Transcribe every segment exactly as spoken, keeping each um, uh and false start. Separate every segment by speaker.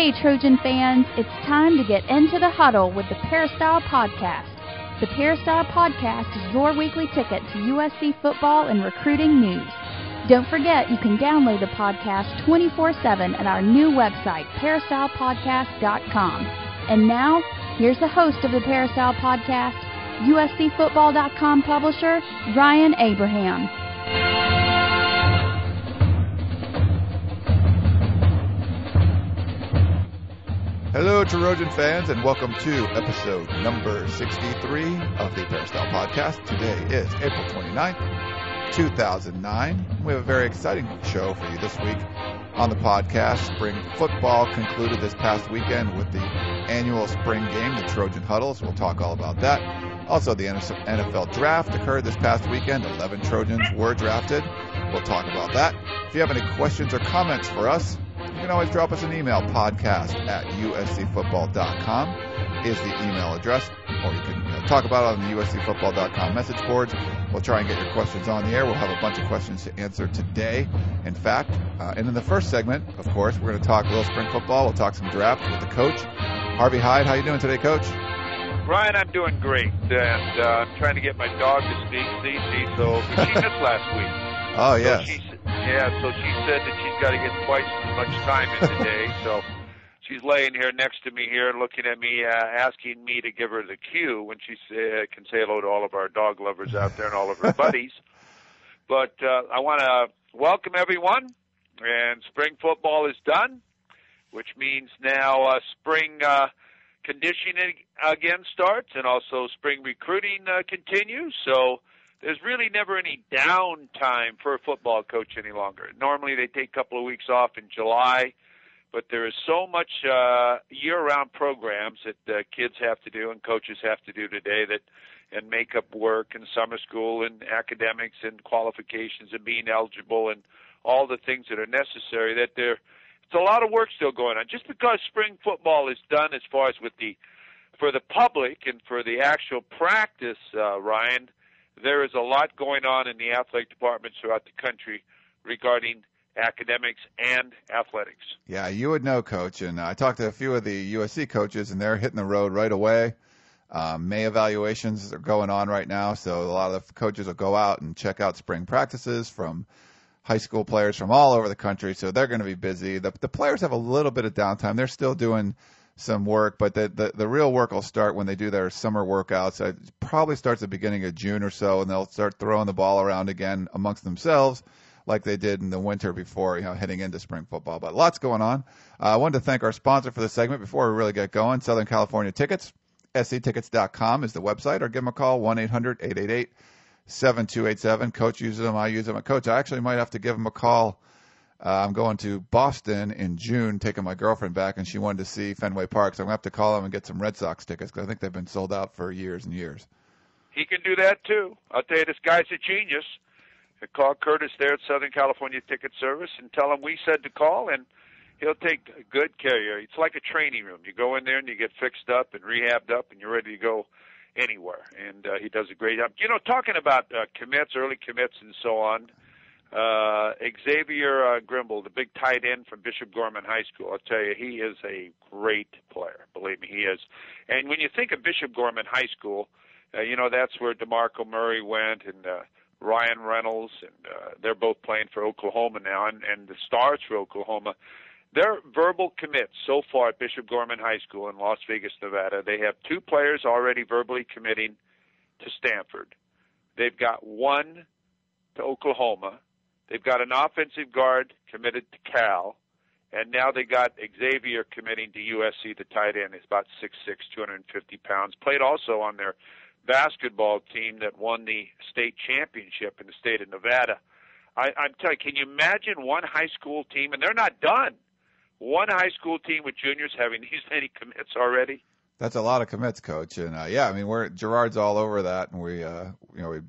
Speaker 1: Hey, Trojan fans, it's time to get into the huddle with the Peristyle Podcast. The Peristyle Podcast is your weekly ticket to U S C football and recruiting news. Don't forget you can download the podcast twenty-four seven at our new website, peristyle podcast dot com. And now, here's the host of the Peristyle Podcast, U S C football dot com publisher, Ryan Abraham.
Speaker 2: Hello, Trojan fans, and welcome to episode number sixty-three of the Peristyle Podcast. Today is April twenty-ninth, two thousand nine. We have a very exciting show for you this week on the podcast. Spring football concluded this past weekend with the annual spring game, the Trojan Huddle, so we'll talk all about that. Also, the N F L Draft occurred this past weekend. eleven Trojans were drafted. We'll talk about that. If you have any questions or comments for us, you can always drop us an email. Podcast at U S C football dot com is the email address, or you can you know, talk about it on the U S C football dot com message boards. We'll try and get your questions on the air. We'll have a bunch of questions to answer today, in fact. Uh, and in the first segment, of course, we're going to talk a little spring football. We'll talk some draft with the coach, Harvey Hyde. How you doing today, Coach?
Speaker 3: Ryan, I'm doing great, and uh, I'm trying to get my dog to speak, Cece, so she missed last week.
Speaker 2: Oh, yes.
Speaker 3: So she, yeah, so she said that she's got to get twice as much time in today, so she's laying here next to me here looking at me, uh, asking me to give her the cue when she say, can say hello to all of our dog lovers out there and all of her buddies. But uh, I want to welcome everyone, and spring football is done, which means now uh, spring uh, conditioning again starts, and also spring recruiting uh, continues. So there's really never any downtime for a football coach any longer. Normally they take a couple of weeks off in July, but there is so much uh, year-round programs that uh, kids have to do and coaches have to do today, that and makeup work and summer school and academics and qualifications and being eligible and all the things that are necessary, that there it's a lot of work still going on. Just because spring football is done as far as with the for the public and for the actual practice, uh, Ryan, there is a lot going on in the athletic departments throughout the country regarding academics and athletics.
Speaker 2: Yeah, you would know, Coach. And I talked to a few of the U S C coaches, and they're hitting the road right away. Um, May evaluations are going on right now, so a lot of the coaches will go out and check out spring practices from high school players from all over the country, so they're going to be busy. The, the players have a little bit of downtime. They're still doing some work, but the, the, the real work will start when they do their summer workouts. It probably starts at the beginning of June or so, and they'll start throwing the ball around again amongst themselves like they did in the winter before, you know, heading into spring football. But lots going on. Uh, I wanted to thank our sponsor for the segment before we really get going, Southern California Tickets. S C tickets dot com is the website, or give them a call, one eight hundred eight eight eight seven two eight seven. Coach uses them. I use them. Coach, I actually might have to give them a call. Uh, I'm going to Boston in June, taking my girlfriend back, and she wanted to see Fenway Park, so I'm going to have to call them and get some Red Sox tickets, because I think they've been sold out for years and years.
Speaker 3: He can do that, too. I'll tell you, this guy's a genius. Call Curtis there at Southern California Ticket Service and tell him we said to call, and he'll take good care of you. It's like a training room. You go in there and you get fixed up and rehabbed up, and you're ready to go anywhere. And uh, he does a great job. You know, talking about uh, commits, early commits and so on, uh, Xavier uh, Grimble, the big tight end from Bishop Gorman High School, I'll tell you, he is a great player. Believe me, he is. And when you think of Bishop Gorman High School, uh, you know, that's where DeMarco Murray went, and uh, Ryan Reynolds, and uh, they're both playing for Oklahoma now, and, and the stars for Oklahoma. Their verbal commits so far at Bishop Gorman High School in Las Vegas, Nevada, they have two players already verbally committing to Stanford. They've got one to Oklahoma. They've got an offensive guard committed to Cal. And now they got Xavier committing to U S C, the tight end. He's about six foot six, two hundred fifty pounds. Played also on their basketball team that won the state championship in the state of Nevada. I, I'm telling you, can you imagine one high school team, and they're not done, one high school team with juniors having these many commits already?
Speaker 2: That's a lot of commits, Coach. And, uh, yeah, I mean, we're Gerard's all over that, and we, uh, you know, we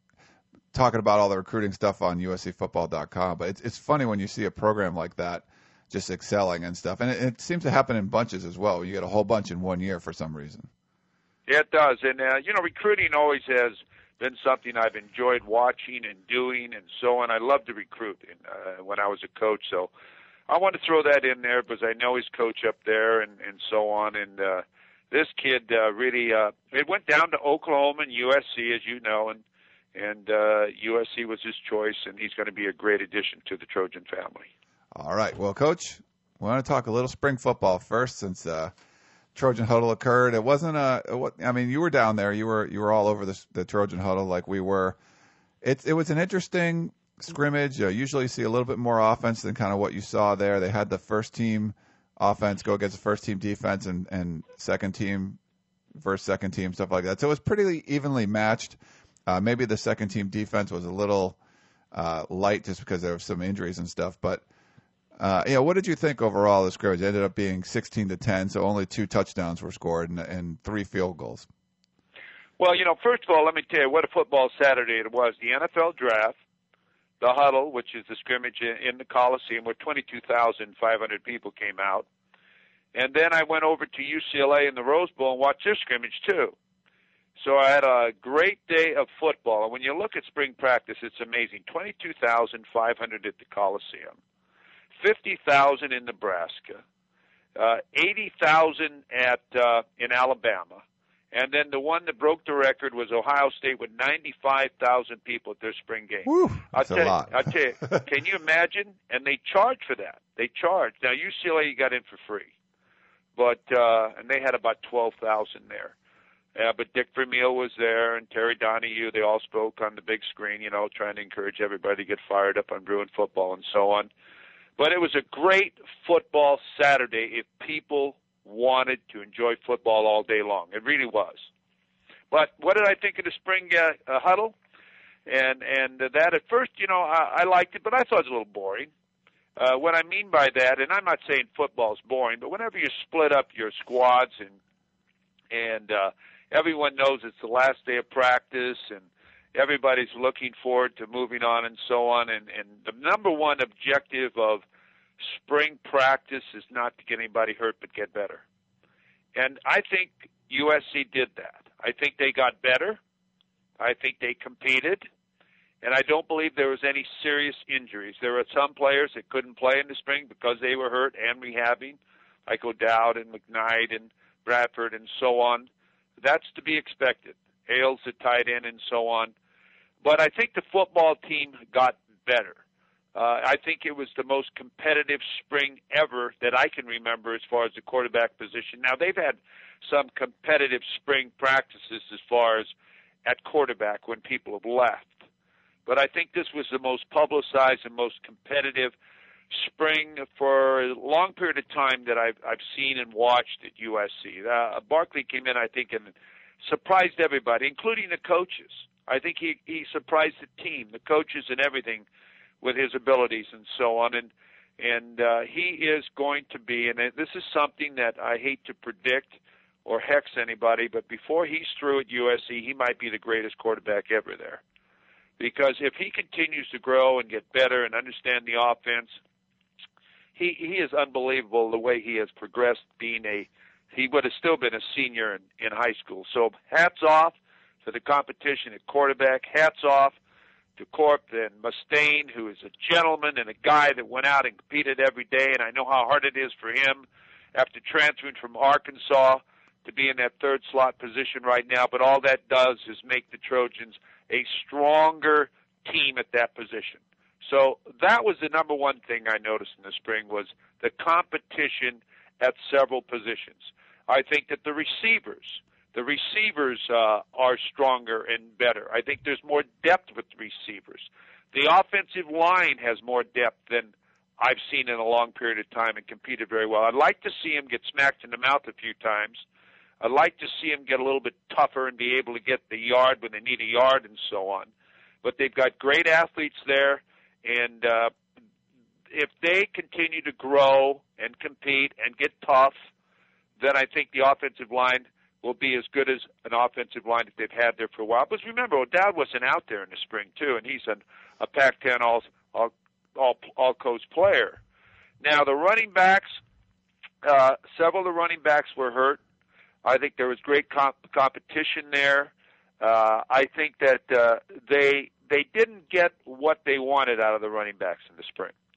Speaker 2: talking about all the recruiting stuff on U S C football dot com. But it's, it's funny when you see a program like that just excelling and stuff. And it, it seems to happen in bunches as well. You get a whole bunch in one year for some reason.
Speaker 3: Yeah, it does. And, uh, you know, recruiting always has been something I've enjoyed watching and doing and so on. I love to recruit and, uh, when I was a coach. So I want to throw that in there because I know his coach up there and, and so on. And uh, this kid uh, really, uh, it went down to Oklahoma and U S C, as you know, and and uh, U S C was his choice, and he's going to be a great addition to the Trojan family.
Speaker 2: All right. Well, Coach, we want to talk a little spring football first since uh, Trojan Huddle occurred. It wasn't a, I mean, you were down there. You were you were all over the, the Trojan Huddle like we were. It, it was an interesting scrimmage. Uh, usually you see a little bit more offense than kind of what you saw there. They had the first team offense go against the first team defense and, and second team versus second team, stuff like that. So it was pretty evenly matched. Uh, maybe the second team defense was a little uh, light just because there were some injuries and stuff. But, uh, you know, what did you think overall of the scrimmage? It ended up being sixteen to ten, so only two touchdowns were scored and, and three field goals.
Speaker 3: Well, you know, first of all, let me tell you what a football Saturday it was. The N F L draft, the huddle, which is the scrimmage in the Coliseum, where twenty-two thousand five hundred people came out. And then I went over to U C L A in the Rose Bowl and watched their scrimmage, too. So I had a great day of football. And when you look at spring practice, it's amazing. twenty-two thousand five hundred at the Coliseum, fifty thousand in Nebraska, uh, eighty thousand at uh, in Alabama. And then the one that broke the record was Ohio State with ninety-five thousand people at their spring game.
Speaker 2: Whew, that's
Speaker 3: I'll tell
Speaker 2: a lot.
Speaker 3: You, I'll tell you, can you imagine? And they charge for that. They charge. Now, U C L A, you got in for free. But uh, and they had about twelve thousand there. Uh, but Dick Vermeil was there and Terry Donahue. They all spoke on the big screen, you know, trying to encourage everybody to get fired up on Bruin football and so on. But it was a great football Saturday if people wanted to enjoy football all day long. It really was. But what did I think of the spring uh, uh, huddle? And and uh, that at first, you know, I, I liked it, but I thought it was a little boring. Uh, what I mean by that, and I'm not saying football's boring, but whenever you split up your squads and and uh, everyone knows it's the last day of practice and everybody's looking forward to moving on and so on, and, and the number one objective of spring practice is not to get anybody hurt but get better. And I think U S C did that. I think they got better. I think they competed. And I don't believe there was any serious injuries. There were some players that couldn't play in the spring because they were hurt and rehabbing, like O'Dowd and McKnight and Bradford and so on. That's to be expected. Hales, the tight end, and so on. But I think the football team got better. Uh, I think it was the most competitive spring ever that I can remember as far as the quarterback position. Now, they've had some competitive spring practices as far as at quarterback when people have left. But I think this was the most publicized and most competitive spring for a long period of time that I've, I've seen and watched at U S C. Uh, Barkley came in, I think, and surprised everybody, including the coaches. I think he, he surprised the team, the coaches and everything, with his abilities and so on. And and uh, he is going to be, and this is something that I hate to predict or hex anybody, but before he's through at U S C, he might be the greatest quarterback ever there. Because if he continues to grow and get better and understand the offense, he he is unbelievable the way he has progressed, being a, he would have still been a senior in, in high school. So hats off to the competition at quarterback. Hats off to Corp and Mustaine, who is a gentleman and a guy that went out and competed every day. And I know how hard it is for him after transferring from Arkansas to be in that third slot position right now. But all that does is make the Trojans a stronger team at that position. So that was the number one thing I noticed in the spring, was the competition at several positions. I think that the receivers, the receivers uh, are stronger and better. I think there's more depth with the receivers. The offensive line has more depth than I've seen in a long period of time and competed very well. I'd like to see him get smacked in the mouth a few times. I'd like to see him get a little bit tougher and be able to get the yard when they need a yard and so on. But they've got great athletes there, and uh, if they continue to grow and compete and get tough, then I think the offensive line will be as good as an offensive line that they've had there for a while. But remember, O'Dowd wasn't out there in the spring, too, and he's an, a Pac ten all, all, all, all coast player. Now, the running backs, uh, several of the running backs were hurt. I think there was great comp- competition there. Uh, I think that uh, they they didn't get what they wanted out of the running backs in the spring.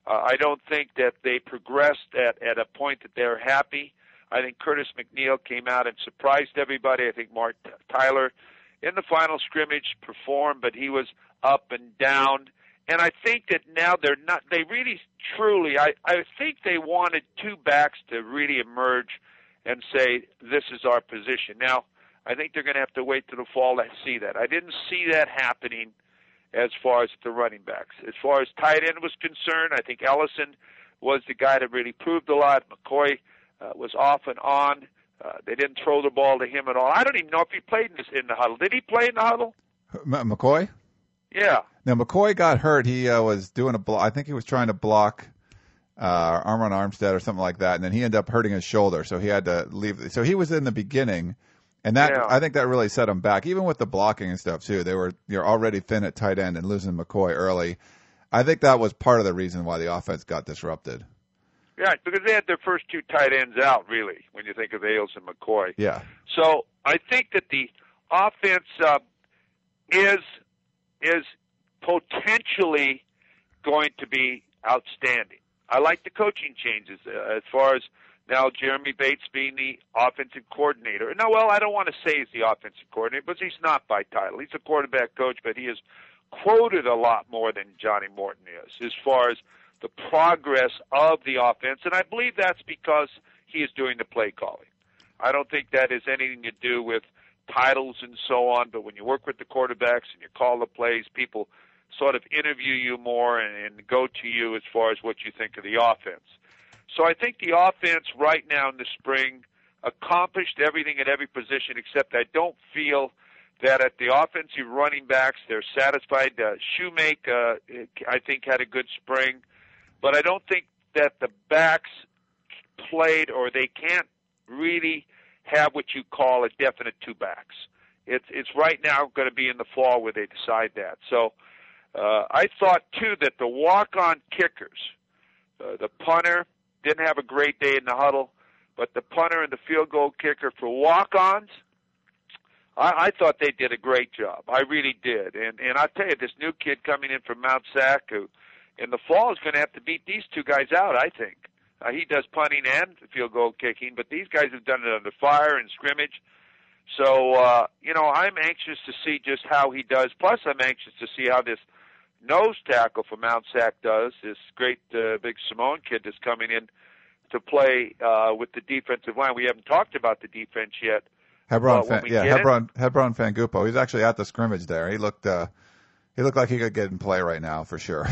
Speaker 3: Uh, I don't think that they progressed at, at a point that they're happy. I think Curtis McNeil came out and surprised everybody. I think Mark Tyler in the final scrimmage performed, but he was up and down. And I think that now they're not, they really, truly, I, I think they wanted two backs to really emerge and say, this is our position. Now, I think they're going to have to wait till the fall to see that. I didn't see that happening as far as the running backs. As far as tight end was concerned, I think Ellison was the guy that really proved a lot. McCoy uh, was off and on. Uh, they didn't throw the ball to him at all. I don't even know if he played in, this, in the huddle. Did he play in the huddle?
Speaker 2: M- McCoy?
Speaker 3: Yeah.
Speaker 2: Now, McCoy got hurt. He uh, was doing a block. I think he was trying to block uh, Armand Armstead or something like that, and then he ended up hurting his shoulder, so he had to leave. So he was in the beginning, and that
Speaker 3: yeah.
Speaker 2: I think that really set him back, even with the blocking and stuff, too. They were you're already thin at tight end and losing McCoy early. I think that was part of the reason why the offense got disrupted.
Speaker 3: Yeah, because they had their first two tight ends out, really, when you think of Ailes and McCoy.
Speaker 2: Yeah.
Speaker 3: So I think that the offense uh, is is potentially going to be outstanding. I like the coaching changes uh, as far as now Jeremy Bates being the offensive coordinator. No, well, I don't want to say he's the offensive coordinator, but he's not by title. He's a quarterback coach, but he is quoted a lot more than Johnny Morton is as far as the progress of the offense, and I believe that's because he is doing the play calling. I don't think that has anything to do with titles and so on, but when you work with the quarterbacks and you call the plays, people sort of interview you more and, and go to you as far as what you think of the offense. So I think the offense right now in the spring accomplished everything at every position, except I don't feel that at the offensive running backs they're satisfied. Uh, Shoemake, uh, I think, had a good spring. But I don't think that the backs played, or they can't really have what you call a definite two backs. It's it's right now going to be in the fall where they decide that. So uh, I thought, too, that the walk-on kickers, uh, the punter didn't have a great day in the huddle, but the punter and the field goal kicker for walk-ons, I, I thought they did a great job. I really did. And, and I'll tell you, this new kid coming in from Mount Sac who – in the fall is going to have to beat these two guys out, I think. Uh, he does punting and field goal kicking, but these guys have done it under fire and scrimmage. So, uh, you know, I'm anxious to see just how he does. Plus, I'm anxious to see how this nose tackle for Mount Sac does, this great uh, big Simone kid that's coming in to play uh, with the defensive line. We haven't talked about the defense yet.
Speaker 2: Hebron, Fan, yeah, Hebron, Hebron Fangupo. He's actually at the scrimmage there. He looked uh, he looked like he could get in play right now for sure.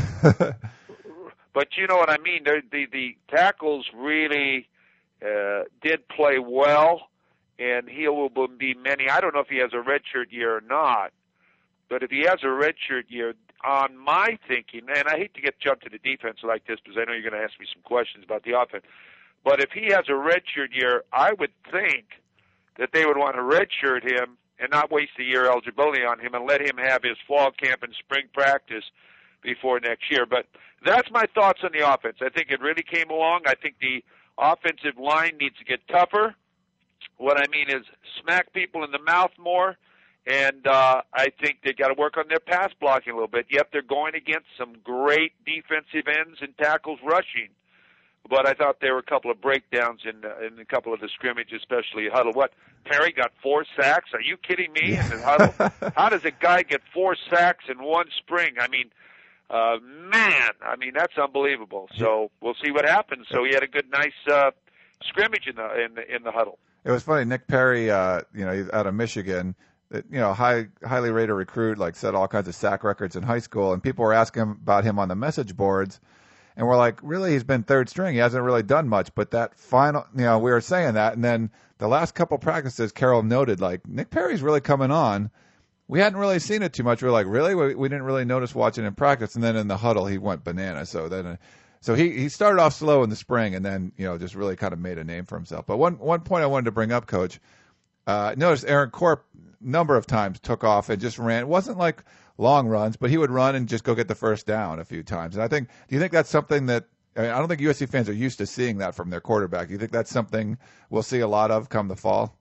Speaker 3: But you know what I mean. The the, the tackles really uh, did play well, and he will be many. I don't know if he has a redshirt year or not, but if he has a redshirt year, on my thinking, and I hate to get jumped to the defense like this because I know you're going to ask me some questions about the offense, but if he has a redshirt year, I would think that they would want to redshirt him and not waste a year eligibility on him and let him have his fall camp and spring practice before next year. But that's my thoughts on the offense. I think it really came along. I think the offensive line needs to get tougher. What I mean is smack people in the mouth more, and uh, I think they got to work on their pass blocking a little bit. Yep, they're going against some great defensive ends and tackles rushing. But I thought there were a couple of breakdowns in uh, in a couple of the scrimmages, especially huddle. What, Perry got four sacks? Are you kidding me? In the huddle? How does a guy get four sacks in one spring? I mean, uh, man, I mean that's unbelievable. So we'll see what happens. So he had a good, nice uh, scrimmage in the in the in the huddle.
Speaker 2: It was funny. Nick Perry, uh, you know, he's out of Michigan. You know, high, highly rated recruit, like set all kinds of sack records in high school, and people were asking him about him on the message boards. And we're like, really, he's been third string. He hasn't really done much. But that final, you know, we were saying that. And then the last couple practices, Carroll noted, like, Nick Perry's really coming on. We hadn't really seen it too much. We were like, really? We, we didn't really notice watching in practice. And then in the huddle, he went bananas. So then, uh, so he, he started off slow in the spring and then, you know, just really kind of made a name for himself. But one, one point I wanted to bring up, Coach, uh, notice Aaron Corp number of times took off and just ran. It wasn't like long runs, but he would run and just go get the first down a few times. And I think, do you think that's something that, I mean, I don't think U S C fans are used to seeing that from their quarterback. Do you think that's something we'll see a lot of come the fall?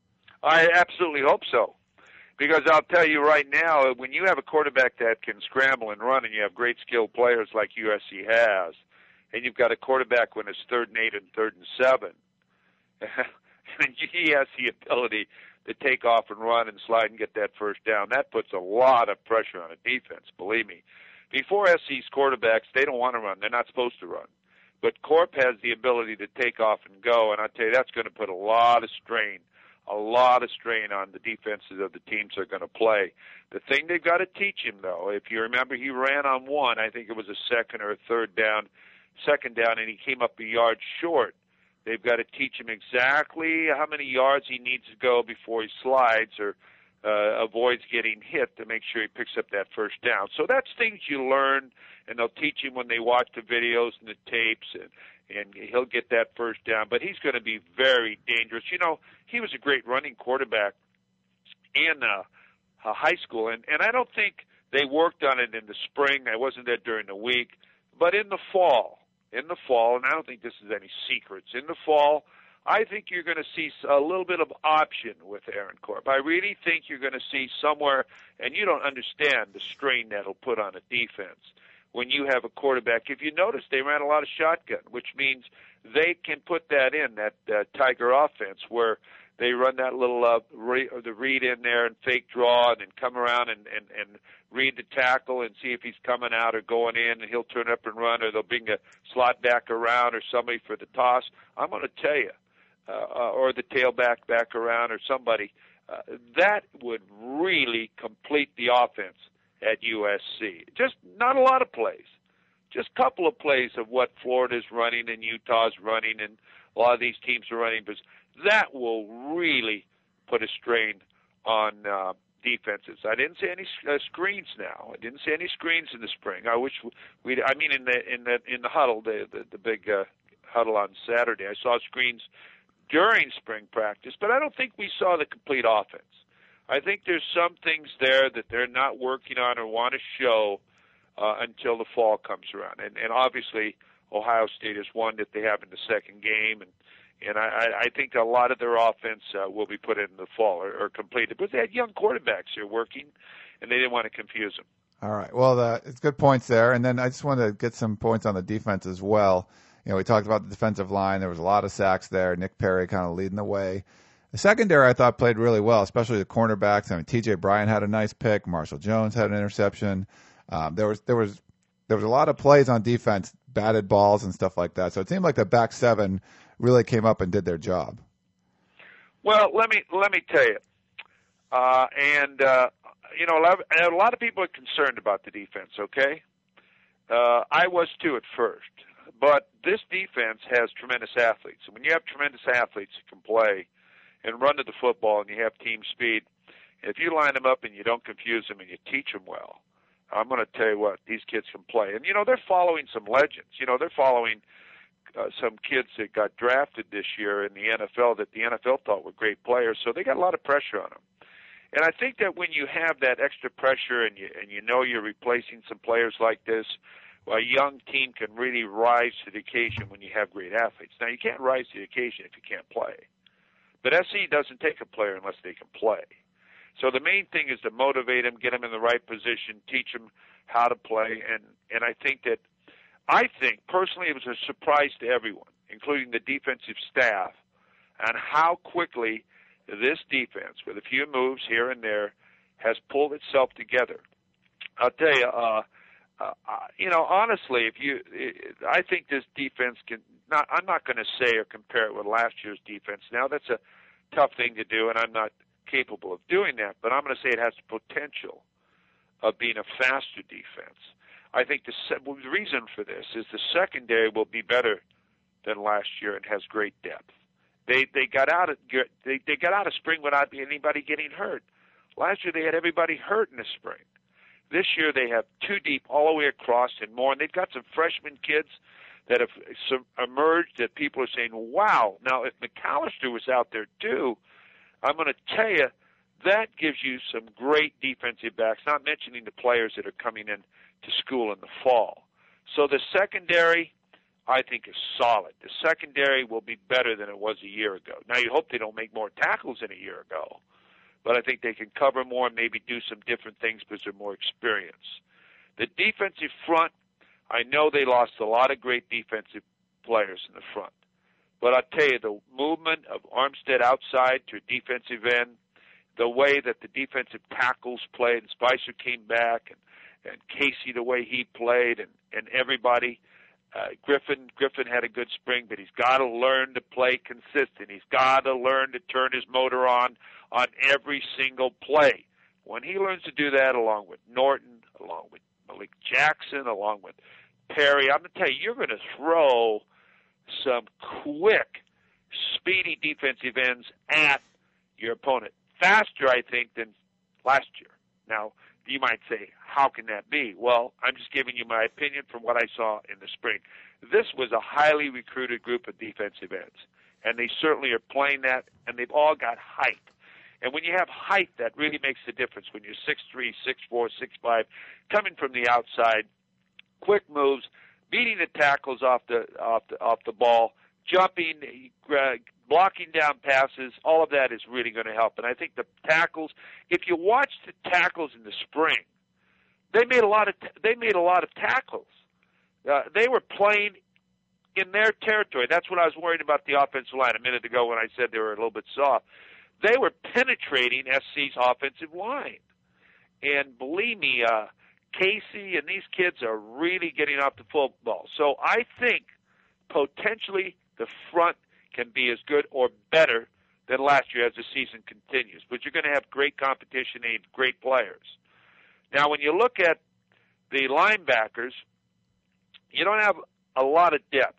Speaker 3: I absolutely hope so. Because I'll tell you right now, when you have a quarterback that can scramble and run and you have great skilled players like U S C has, and you've got a quarterback when it's third and eight and third and seven, and he has the ability to take off and run and slide and get that first down, that puts a lot of pressure on a defense, believe me. Before S C's quarterbacks, they don't want to run. They're not supposed to run. But Corp has the ability to take off and go, and I tell you, that's going to put a lot of strain, a lot of strain on the defenses of the teams they're going to play. The thing they've got to teach him, though, if you remember, he ran on one, I think it was a second or a third down, second down, and he came up a yard short. They've got to teach him exactly how many yards he needs to go before he slides or uh, avoids getting hit to make sure he picks up that first down. So that's things you learn, and they'll teach him when they watch the videos and the tapes, and, and he'll get that first down. But he's going to be very dangerous. You know, he was a great running quarterback in uh, uh, high school, and, and I don't think they worked on it in the spring. I wasn't there during the week. But in the fall, in the fall, and I don't think this is any secrets, in the fall, I think you're going to see a little bit of option with Aaron Corp. I really think you're going to see somewhere, and you don't understand the strain that'll put on a defense when you have a quarterback. If you notice, they ran a lot of shotgun, which means they can put that in, that uh, Tiger offense, where they run that little uh, re- the read in there and fake draw and then come around and, and, and read the tackle and see if he's coming out or going in, and he'll turn up and run, or they'll bring a slot back around or somebody for the toss. I'm going to tell you, uh, or the tailback back around or somebody, uh, that would really complete the offense at U S C. Just not a lot of plays. Just a couple of plays of what Florida's running and Utah's running and a lot of these teams are running, because that will really put a strain on uh, defenses. I didn't see any uh, screens now. I didn't see any screens in the spring. I wish we. I mean, in the in the in the huddle, the the, the big uh, huddle on Saturday, I saw screens during spring practice, but I don't think we saw the complete offense. I think there's some things there that they're not working on or want to show uh, until the fall comes around. And, and obviously, Ohio State is one that they have in the second game, and and I, I think a lot of their offense uh, will be put in the fall or, or completed. But they had young quarterbacks here working, and they didn't want to confuse them.
Speaker 2: All right. Well, uh, it's good points there. And then I just wanted to get some points on the defense as well. You know, we talked about the defensive line. There was a lot of sacks there. Nick Perry kind of leading the way. The secondary, I thought, played really well, especially the cornerbacks. I mean, T J Bryant had a nice pick. Marshall Jones had an interception. Um, there was there was there was a lot of plays on defense, batted balls and stuff like that. So it seemed like the back seven really came up and did their job.
Speaker 3: Well, let me let me tell you, uh, and uh, you know, a lot, of, a lot of people are concerned about the defense. Okay, uh, I was too at first, but this defense has tremendous athletes. And when you have tremendous athletes who can play and run to the football, and you have team speed, if you line them up and you don't confuse them and you teach them well, I'm going to tell you what, these kids can play. And, you know, they're following some legends. You know, they're following uh, some kids that got drafted this year in the N F L that the N F L thought were great players, so they got a lot of pressure on them. And I think that when you have that extra pressure and you, and you know you're replacing some players like this, a young team can really rise to the occasion when you have great athletes. Now, you can't rise to the occasion if you can't play. But S C doesn't take a player unless they can play. So the main thing is to motivate them, get them in the right position, teach them how to play. And, and I think that, I think, personally, it was a surprise to everyone, including the defensive staff, on how quickly this defense, with a few moves here and there, has pulled itself together. I'll tell you, uh, uh, you know, honestly, if you, I think this defense can, not, I'm not going to say or compare it with last year's defense. Now, that's a tough thing to do, and I'm not capable of doing that, but I'm going to say it has the potential of being a faster defense. I think the, well, the reason for this is the secondary will be better than last year and has great depth. They they got out of they they got out of spring without anybody getting hurt. Last year they had everybody hurt in the spring. This year they have two deep all the way across and more, and they've got some freshman kids that have emerged that people are saying, wow. Now, if McAllister was out there too, I'm going to tell you, that gives you some great defensive backs, not mentioning the players that are coming in to school in the fall. So the secondary, I think, is solid. The secondary will be better than it was a year ago. Now, you hope they don't make more tackles than a year ago, but I think they can cover more and maybe do some different things because they're more experienced. The defensive front, I know they lost a lot of great defensive players in the front. But I'll tell you, the movement of Armstead outside to a defensive end, the way that the defensive tackles played, and Spicer came back, and, and Casey, the way he played, and, and everybody. Uh, Griffin Griffin had a good spring, but he's got to learn to play consistent. He's got to learn to turn his motor on on every single play. When he learns to do that, along with Norton, along with Malik Jackson, along with Perry, I'm going to tell you, you're going to throw some quick, speedy defensive ends at your opponent. Faster, I think, than last year. Now, you might say, how can that be? Well, I'm just giving you my opinion from what I saw in the spring. This was a highly recruited group of defensive ends, and they certainly are playing that, and they've all got height. And when you have height, that really makes the difference. When you're six three, six four, six five, coming from the outside, quick moves, beating the tackles off the off the off the ball, jumping, uh, blocking down passes, all of that is really going to help. And I think the tackles, if you watch the tackles in the spring, they made a lot of they made a lot of tackles. Uh, they were playing in their territory. That's what I was worried about the offensive line a minute ago when I said they were a little bit soft. They were penetrating S C's offensive line. And believe me, uh, Casey and these kids are really getting off the football. So I think potentially the front can be as good or better than last year as the season continues. But you're going to have great competition and great players. Now, when you look at the linebackers, you don't have a lot of depth,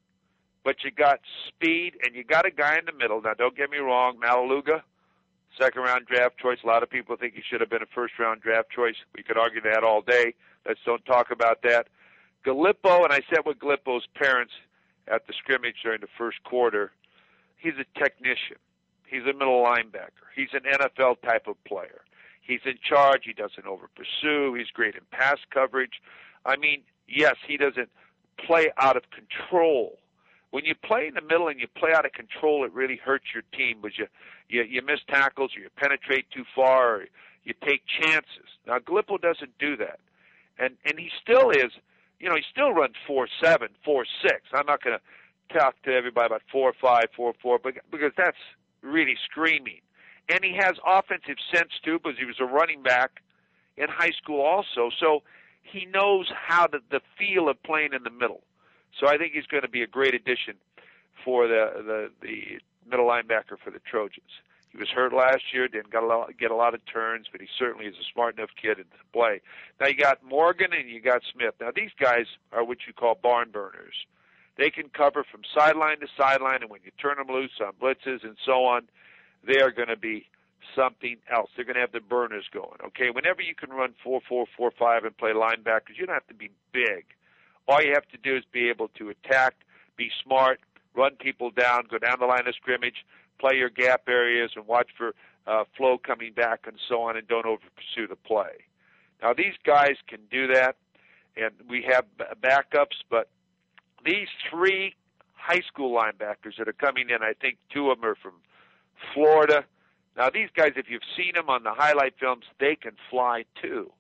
Speaker 3: but you got speed and you got a guy in the middle. Now, don't get me wrong, Malaluga, second-round draft choice. A lot of people think he should have been a first-round draft choice. We could argue that all day. Let's don't talk about that. Gallipo, and I sat with Gallipo's parents at the scrimmage during the first quarter, he's a technician. He's a middle linebacker. He's an N F L type of player. He's in charge. He doesn't over-pursue. He's great in pass coverage. I mean, yes, he doesn't play out of control. When you play in the middle and you play out of control, it really hurts your team because you, you, you miss tackles or you penetrate too far or you take chances. Now, Gallipo doesn't do that. And and he still is, you know, he still runs four seven, four six. I'm not going to talk to everybody about four five, four four, because that's really screaming. And he has offensive sense, too, because he was a running back in high school also. So he knows how to, the feel of playing in the middle. So I think he's going to be a great addition for the, the, the middle linebacker for the Trojans. He was hurt last year, didn't get a, lot, get a lot of turns, but he certainly is a smart enough kid to play. Now you got Morgan and you got Smith. Now these guys are what you call barn burners. They can cover from sideline to sideline, and when you turn them loose on blitzes and so on, they are going to be something else. They're going to have the burners going. Okay, whenever you can run four four, four five and play linebackers, you don't have to be big. All you have to do is be able to attack, be smart, run people down, go down the line of scrimmage, play your gap areas, and watch for uh, flow coming back and so on, and don't over-pursue the play. Now, these guys can do that, and we have backups, but these three high school linebackers that are coming in, I think two of them are from Florida. Now, these guys, if you've seen them on the highlight films, they can fly too.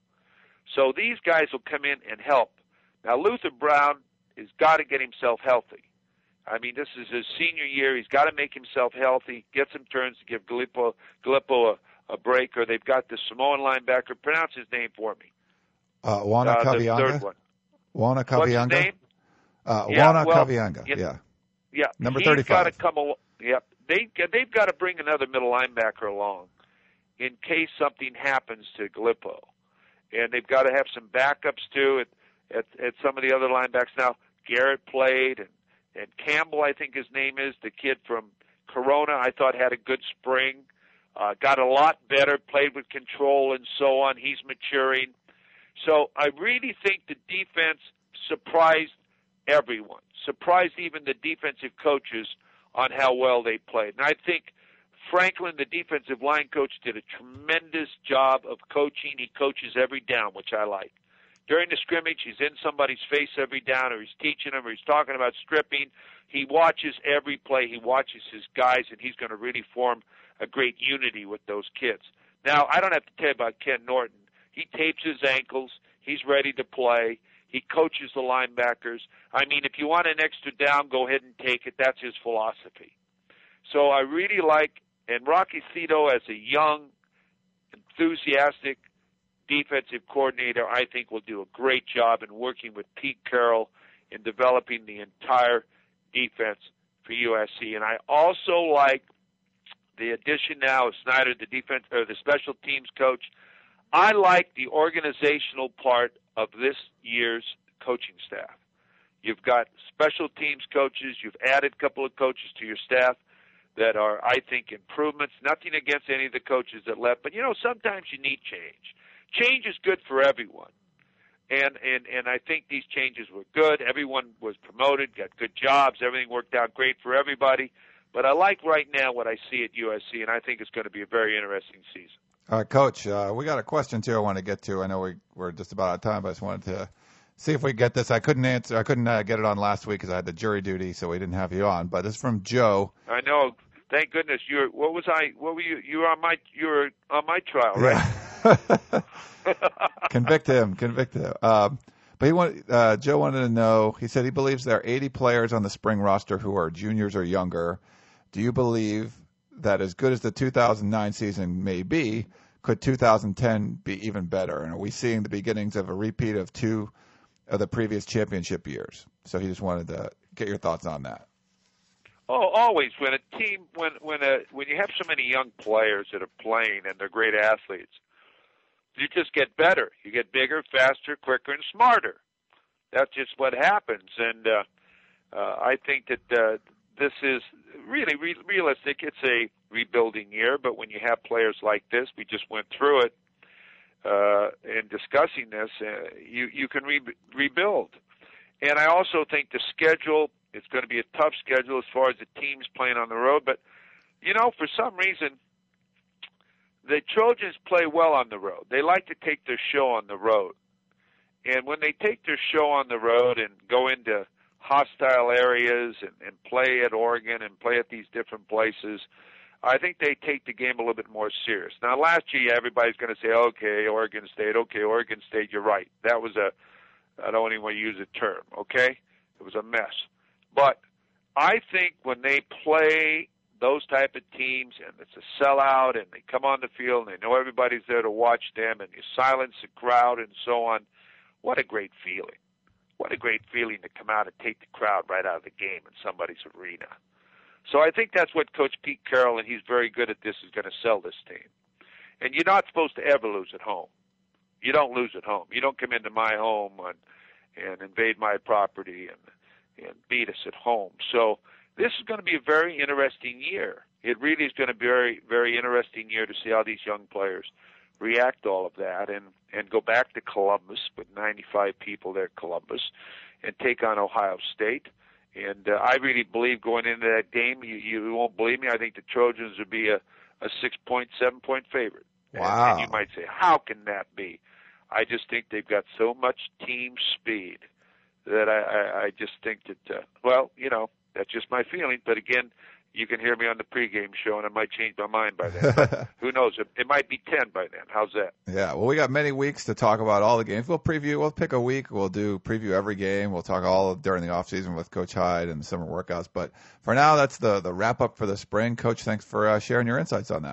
Speaker 3: So these guys will come in and help. Now, Luther Brown has got to get himself healthy. I mean, this is his senior year. He's got to make himself healthy, get some turns to give Gallipo, Gallipo a, a break, or they've got the Samoan linebacker. Pronounce his name for me.
Speaker 2: Uh, Wana
Speaker 3: uh,
Speaker 2: Kavianga?
Speaker 3: The third one.
Speaker 2: Wana Kavianga?
Speaker 3: What's his name?
Speaker 2: Uh,
Speaker 3: yeah,
Speaker 2: Wana
Speaker 3: well,
Speaker 2: Kavianga,
Speaker 3: you know,
Speaker 2: yeah.
Speaker 3: Yeah.
Speaker 2: Number
Speaker 3: he's
Speaker 2: thirty-five.
Speaker 3: Got to come al- yep. They, they've got to bring another middle linebacker along in case something happens to Gallipo. And they've got to have some backups, too, at, at, at some of the other linebackers. Now, Garrett played, and, and Campbell, I think his name is, the kid from Corona, I thought had a good spring. Uh, got a lot better, played with control and so on. He's maturing. So I really think the defense surprised everyone, surprised even the defensive coaches on how well they played. And I think Franklin, the defensive line coach, did a tremendous job of coaching. He coaches every down, which I like. During the scrimmage, he's in somebody's face every down, or he's teaching them, or he's talking about stripping. He watches every play. He watches his guys, and he's going to really form a great unity with those kids. Now, I don't have to tell you about Ken Norton. He tapes his ankles. He's ready to play. He coaches the linebackers. I mean, if you want an extra down, go ahead and take it. That's his philosophy. So I really like, and Rocky Cito as a young, enthusiastic defensive coordinator, I think will do a great job in working with Pete Carroll in developing the entire defense for U S C. And I also like the addition now of Snyder, the defense or the special teams coach. I like the organizational part of this year's coaching staff. You've got special teams coaches. You've added a couple of coaches to your staff that are, I think, improvements. Nothing against any of the coaches that left, but, you know, sometimes you need change. Change is good for everyone. And, and, and I think these changes were good. Everyone was promoted, got good jobs. Everything worked out great for everybody. But I like right now what I see at U S C, and I think it's going to be a very interesting season.
Speaker 2: All right, Coach, uh, we got a question, too, I want to get to. I know we, we're just about out of time, but I just wanted to see if we get this. I couldn't answer. I couldn't uh, get it on last week because I had the jury duty, so we didn't have you on. But it's from Joe.
Speaker 3: I know. Thank goodness you're. What was I? What were you? You were on my. You were on my trial, right?
Speaker 2: Yeah. Convict him. Convict him. Um, but he wanted. Uh, Joe wanted to know. He said he believes there are eighty players on the spring roster who are juniors or younger. Do you believe that as good as the two thousand nine season may be, could two thousand ten be even better? And are we seeing the beginnings of a repeat of two of the previous championship years? So he just wanted to get your thoughts on that.
Speaker 3: Oh, always. When a team, when when a when you have so many young players that are playing and they're great athletes, you just get better. You get bigger, faster, quicker, and smarter. That's just what happens. And uh, uh, I think that uh, this is really re- realistic. It's a rebuilding year, but when you have players like this, we just went through it uh, in discussing this, uh, you, you can re- rebuild. And I also think the schedule, it's going to be a tough schedule as far as the teams playing on the road. But, you know, for some reason, the Trojans play well on the road. They like to take their show on the road. And when they take their show on the road and go into hostile areas and, and play at Oregon and play at these different places, I think they take the game a little bit more serious. Now, last year, everybody's going to say, okay, Oregon State, okay, Oregon State, you're right. That was a, I don't even want to use a term, okay? It was a mess. But I think when they play those type of teams and it's a sellout and they come on the field and they know everybody's there to watch them and you silence the crowd and so on, what a great feeling. What a great feeling to come out and take the crowd right out of the game in somebody's arena. So I think that's what Coach Pete Carroll, and he's very good at this, is going to sell this team. And you're not supposed to ever lose at home. You don't lose at home. You don't come into my home and, and invade my property and, and beat us at home. So this is going to be a very interesting year. It really is going to be a very, very interesting year to see how these young players react to all of that and, and go back to Columbus with ninety-five people there at Columbus and take on Ohio State. And uh, I really believe going into that game, you, you won't believe me, I think the Trojans would be a, a six-point, seven-point favorite.
Speaker 2: Wow.
Speaker 3: And, and you might say, how can that be? I just think they've got so much team speed that I, I, I just think that, uh, well, you know, that's just my feeling. But again, you can hear me on the pregame show, and I might change my mind by then. But who knows? It, it might be ten by then. How's that?
Speaker 2: Yeah, well, we got many weeks to talk about all the games. We'll preview. We'll pick a week. We'll do preview every game. We'll talk all during the off season with Coach Hyde and the summer workouts. But for now, that's the, the wrap-up for the spring. Coach, thanks for uh, sharing your insights on that.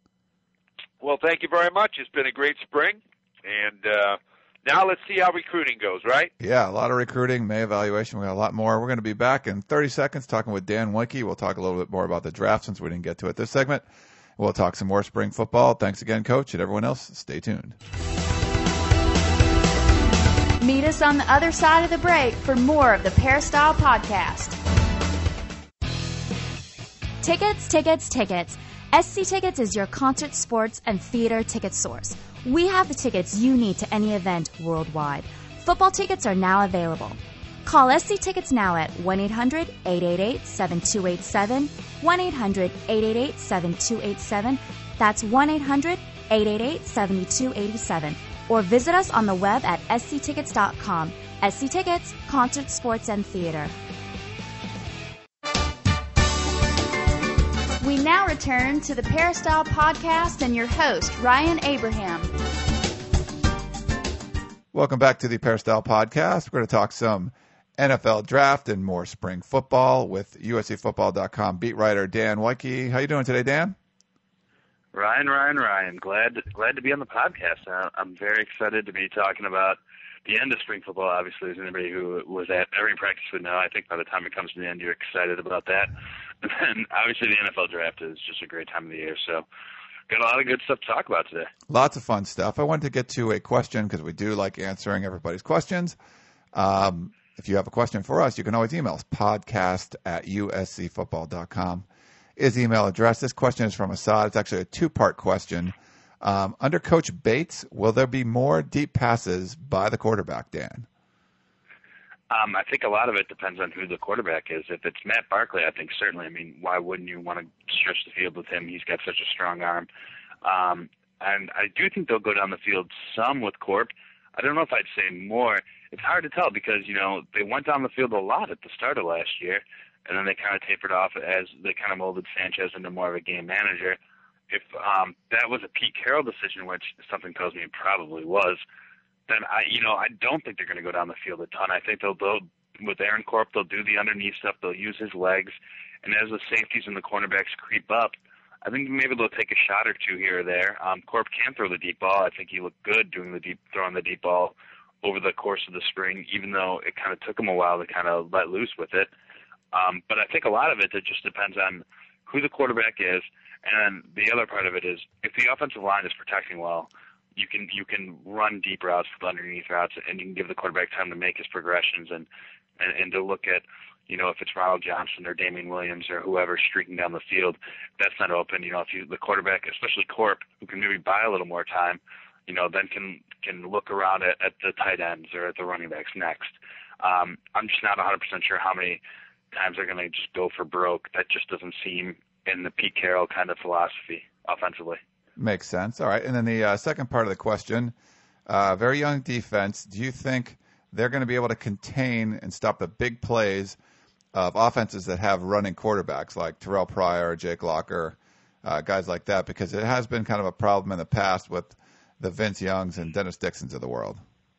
Speaker 3: Well, thank you very much. It's been a great spring. And uh, now let's see how recruiting goes, right?
Speaker 2: Yeah, a lot of recruiting, May evaluation. We got a lot more. We're going to be back in thirty seconds talking with Dan Winke. We'll talk a little bit more about the draft since we didn't get to it this segment. We'll talk some more spring football. Thanks again, Coach, and everyone else. Stay tuned.
Speaker 1: Meet us on the other side of the break for more of the Peristyle Podcast. Tickets, tickets, tickets. S C Tickets is your concert, sports, and theater ticket source. We have the tickets you need to any event worldwide. Football tickets are now available. Call S C Tickets now at one eight hundred, eight eight eight, seven two eight seven, one eight hundred, eight eight eight, seven two eight seven. That's one eight hundred, eight eight eight, seven two eight seven. Or visit us on the web at s c tickets dot com. S C Tickets, concert, sports, and theater. We now return to the Peristyle Podcast and your host, Ryan Abraham.
Speaker 2: Welcome back to the Peristyle Podcast. We're going to talk some N F L draft and more spring football with U S C football dot com beat writer Dan Wyke. How you doing today, Dan?
Speaker 4: Ryan, Ryan, Ryan. Glad glad to be on the podcast. Uh, I'm very excited to be talking about the end of spring football. Obviously, as anybody who was at every practice would know, I think by the time it comes to the end, you're excited about that. And then, obviously, the N F L draft is just a great time of the year. So got a lot of good stuff to talk about today.
Speaker 2: Lots of fun stuff. I wanted to get to a question because we do like answering everybody's questions. Um, if you have a question for us, you can always email us. Podcast at U S C football dot com is the email address. This question is from Assad. It's actually a two-part question. Um, under Coach Bates, will there be more deep passes by the quarterback, Dan?
Speaker 4: Um, I think a lot of it depends on who the quarterback is. If it's Matt Barkley, I think certainly. I mean, why wouldn't you want to stretch the field with him? He's got such a strong arm. Um, and I do think they'll go down the field some with Corp. I don't know if I'd say more. It's hard to tell because, you know, they went down the field a lot at the start of last year, and then they kind of tapered off as they kind of molded Sanchez into more of a game manager. If um, that was a Pete Carroll decision, which something tells me it probably was, then I, you know, I don't think they're going to go down the field a ton. I think they'll, they'll with Aaron Corp, they'll do the underneath stuff. They'll use his legs, and as the safeties and the cornerbacks creep up, I think maybe they'll take a shot or two here or there. Um, Corp can throw the deep ball. I think he looked good doing the deep, throwing the deep ball over the course of the spring, even though it kind of took him a while to kind of let loose with it. Um, but I think a lot of it, it just depends on who the quarterback is, and the other part of it is if the offensive line is protecting well, you can you can run deep routes with underneath routes, and you can give the quarterback time to make his progressions and, and, and to look at, you know, if it's Ronald Johnson or Damian Williams or whoever streaking down the field, that's not open. You know, if you the quarterback, especially Corp, who can maybe buy a little more time, you know, then can can look around at, at the tight ends or at the running backs next. Um, I'm just not one hundred percent sure how many times they're going to just go for broke. That just doesn't seem in the Pete Carroll kind of philosophy offensively.
Speaker 2: Makes sense. All right. And then the uh, second part of the question, uh, very young defense. Do you think they're going to be able to contain and stop the big plays of offenses that have running quarterbacks like Terrell Pryor, Jake Locker, uh, guys like that? Because it has been kind of a problem in the past with the Vince Youngs and Dennis Dixons of the world.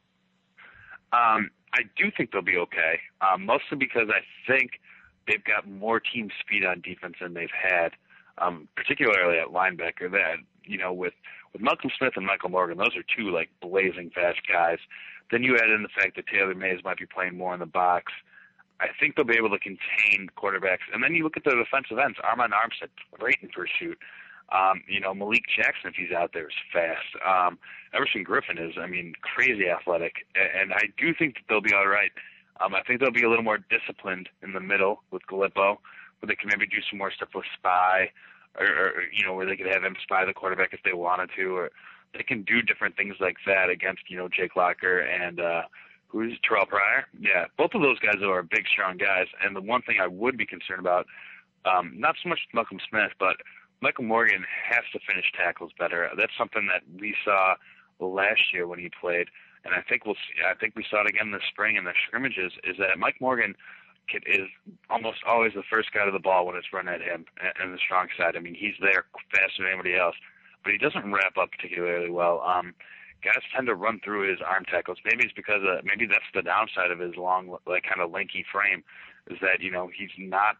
Speaker 4: Um, I do think they'll be okay, um, mostly because I think they've got more team speed on defense than they've had, um, particularly at linebacker. That, you know, with, with Malcolm Smith and Michael Morgan, those are two, like, blazing fast guys. Then you add in the fact that Taylor Mays might be playing more in the box. I think they'll be able to contain quarterbacks. And then you look at the defensive ends. Armand Armstead, great in pursuit. Um, you know, Malik Jackson, if he's out there, is fast. Um, Everson Griffin is, I mean, crazy athletic. And I do think that they'll be all right. Um, I think they'll be a little more disciplined in the middle with Gallipo, where they can maybe do some more stuff with Spy, or, or you know, where they could have him spy the quarterback if they wanted to, or they can do different things like that against, you know, Jake Locker and uh, who's Terrell Pryor. Yeah, both of those guys are big, strong guys. And the one thing I would be concerned about, um, not so much Malcolm Smith, but Michael Morgan has to finish tackles better. That's something that we saw last year when he played, and I think we'll see, I think we saw it again this spring in the scrimmages. Is that Mike Morgan can, is almost always the first guy to the ball when it's run at him and the strong side. I mean, he's there faster than anybody else, but he doesn't wrap up particularly well. Um, guys tend to run through his arm tackles. Maybe it's because uh, maybe that's the downside of his long, like kind of lanky frame, is that, you know, he's not.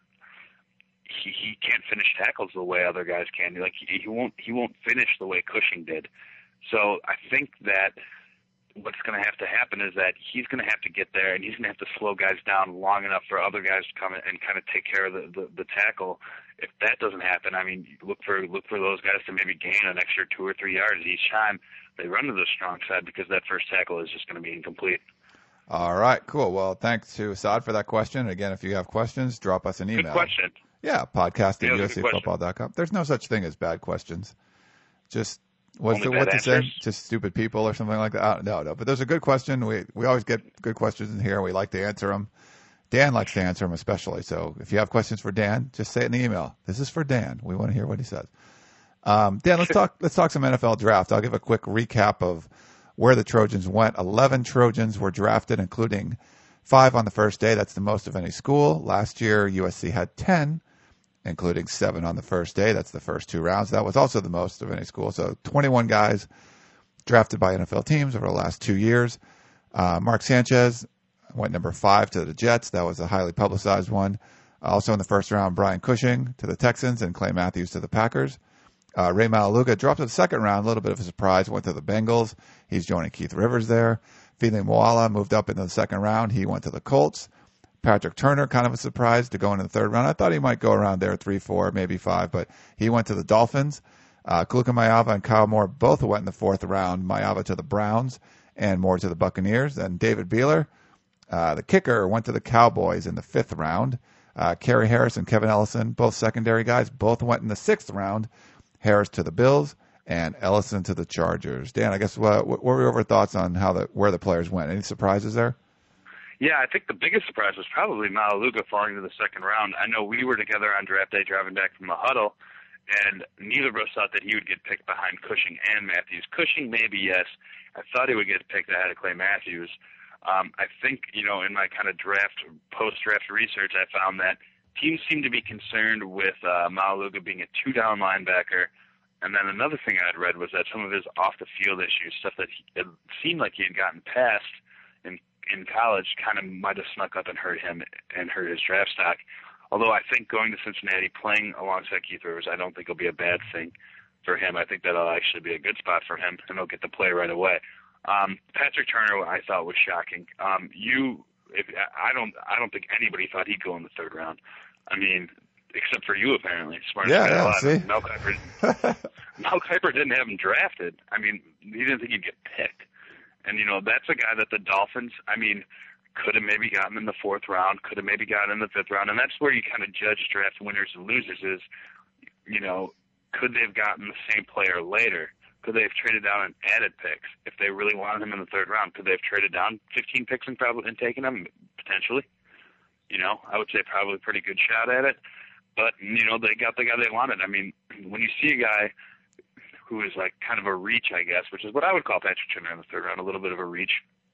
Speaker 4: He, he can't finish tackles the way other guys can. Like he, he won't he won't finish the way Cushing did. So I think that what's going to have to happen is that he's going to have to get there, and he's going to have to slow guys down long enough for other guys to come in and kind of take care of the, the, the tackle. If that doesn't happen, I mean, look for look for those guys to maybe gain an extra two or three yards each time they run to the strong side, because that first tackle is just going to be incomplete.
Speaker 2: All right, cool. Well, thanks to Assad for that question. Again, if you have questions, drop us an email.
Speaker 4: Good question.
Speaker 2: Yeah, podcast at
Speaker 4: yeah,
Speaker 2: U S C football dot com. There's no such thing as bad questions. Just what's the, what to say? Just stupid people or something like that. Uh, no, no. But there's a good question. We we always get good questions in here. We like to answer them. Dan likes to answer them especially. So if you have questions for Dan, just say it in the email. This is for Dan. We want to hear what he says. Um, Dan, let's talk. Let's talk some N F L draft. I'll give a quick recap of where the Trojans went. Eleven Trojans were drafted, including five on the first day. That's the most of any school. Last year, U S C had ten, including seven on the first day. That's the first two rounds. That was also the most of any school. So twenty-one guys drafted by N F L teams over the last two years. Uh, Mark Sanchez went number five to the Jets. That was a highly publicized one. Also in the first round, Brian Cushing to the Texans and Clay Matthews to the Packers. Uh, Ray Malaluga dropped to the second round, a little bit of a surprise, went to the Bengals. He's joining Keith Rivers there. Fili Moala moved up into the second round. He went to the Colts. Patrick Turner, kind of a surprise to go into the third round. I thought he might go around there, three, four, maybe five, but he went to the Dolphins. Uh, Kaluka Maiava and Kyle Moore both went in the fourth round. Maiava to the Browns and Moore to the Buccaneers. Then David Beeler, uh, the kicker, went to the Cowboys in the fifth round. Uh, Kerry Harris and Kevin Ellison, both secondary guys, both went in the sixth round. Harris to the Bills and Ellison to the Chargers. Dan, I guess what, what were your thoughts on how the where the players went? Any surprises there?
Speaker 4: Yeah, I think the biggest surprise was probably Malaluga falling to the second round. I know we were together on draft day driving back from the huddle, and neither of us thought that he would get picked behind Cushing and Matthews. Cushing, maybe, yes. I thought he would get picked ahead of Clay Matthews. Um, I think, you know, in my kind of draft, post-draft research, I found that teams seem to be concerned with uh, Malaluga being a two-down linebacker. And then another thing I'd read was that some of his off-the-field issues, stuff that he, it seemed like he had gotten past in in college, kind of might have snuck up and hurt him and hurt his draft stock. Although I think going to Cincinnati, playing alongside Keith Rivers, I don't think will be a bad thing for him. I think that'll actually be a good spot for him, and he'll get to play right away. Um, Patrick Turner, I thought was shocking. Um, you, if, I don't, I don't think anybody thought he'd go in the third round. I mean, except for you, apparently. Smart
Speaker 2: yeah, yeah. See,
Speaker 4: Mel Kiper, Mel Kiper didn't have him drafted. I mean, he didn't think he'd get picked. And, you know, that's a guy that the Dolphins, I mean, could have maybe gotten in the fourth round, could have maybe gotten in the fifth round. And that's where you kind of judge draft winners and losers is, you know, could they have gotten the same player later? Could they have traded down and added picks if they really wanted him in the third round? Could they have traded down fifteen picks and probably and taken him? Potentially. You know, I would say probably a pretty good shot at it. But, you know, they got the guy they wanted. I mean, when you see a guy who is like kind of a reach, I guess, which is what I would call Patrick Turner in the third round, a little bit of a reach.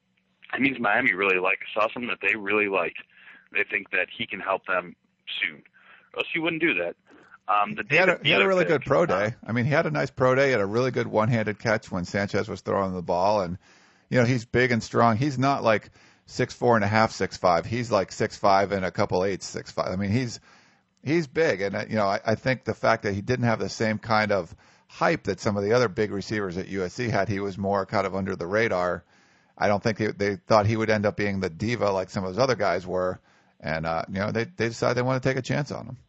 Speaker 4: It means Miami really like saw something that they really liked. They think that he can help them soon. Or else he wouldn't do that. Um, the
Speaker 2: he, had a, he had a really
Speaker 4: pick,
Speaker 2: good pro day.
Speaker 4: Uh,
Speaker 2: I mean, he had a nice pro day. He had a really good one-handed catch when Sanchez was throwing the ball. And, you know, he's big and strong. He's not like six four and a half, six five. He's like six five and a couple eights, six five. I mean, he's he's big. And, you know, I, I think the fact that he didn't have the same kind of hype that some of the other big receivers at U S C had, he was more kind of under the radar. I don't think they, they thought he would end up being the diva like some of those other guys were. And, uh, you know, they, they decided they want to take a chance on him.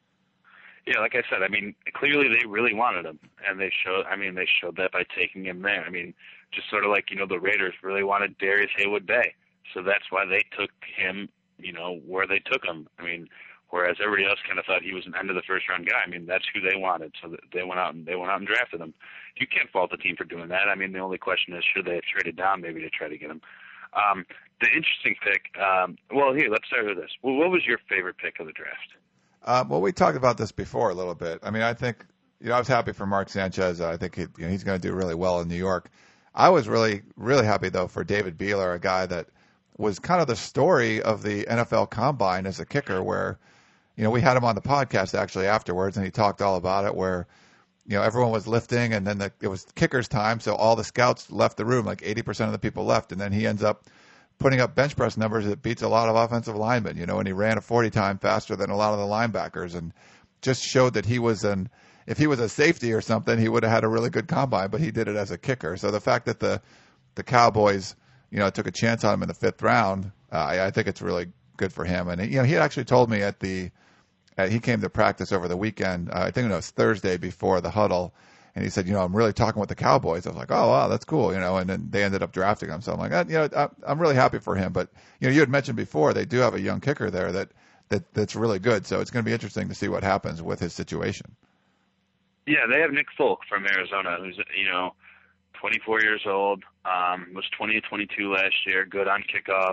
Speaker 4: Yeah, like I said, I mean, clearly they really wanted him, and they showed, I mean, they showed that by taking him there. I mean, just sort of like, you know, the Raiders really wanted Darius Haywood-Bay, so that's why they took him, you know, where they took him. I mean, whereas everybody else kind of thought he was an end of the first round guy. I mean, that's who they wanted, so they went out and they went out and drafted him. You can't fault the team for doing that. I mean, the only question is, should they have traded down maybe to try to get him? Um, the interesting pick. Um, well, here, let's start with this. Well, what was your favorite pick of the draft?
Speaker 2: Uh, well, we talked about this before a little bit. I mean, I think, you know, I was happy for Mark Sanchez. I think he, you know, he's going to do really well in New York. I was really, really happy though for David Beeler, a guy that was kind of the story of the N F L Combine as a kicker, where, you know, we had him on the podcast actually afterwards, and he talked all about it, where, you know, everyone was lifting, and then the, it was kicker's time, so all the scouts left the room, like eighty percent of the people left, and then he ends up putting up bench press numbers that beats a lot of offensive linemen, you know, and he ran a forty time faster than a lot of the linebackers, and just showed that he was an, if he was a safety or something, he would have had a really good combine, but he did it as a kicker. So the fact that the, the Cowboys, you know, took a chance on him in the fifth round, uh, I, I think it's really good for him. And, you know, he had actually told me at the, uh, he came to practice over the weekend, uh, I think it was Thursday before the huddle, and he said, you know, I'm really talking with the Cowboys. I was like, oh, wow, that's cool, you know, and then they ended up drafting him. So I'm like, uh, you know, I'm really happy for him. But, you know, you had mentioned before they do have a young kicker there that, that that's really good. So it's going to be interesting to see what happens with his situation.
Speaker 4: Yeah, they have Nick Folk from Arizona, who's, you know, twenty-four years old, um, was twenty to twenty-two last year, good on kickoffs.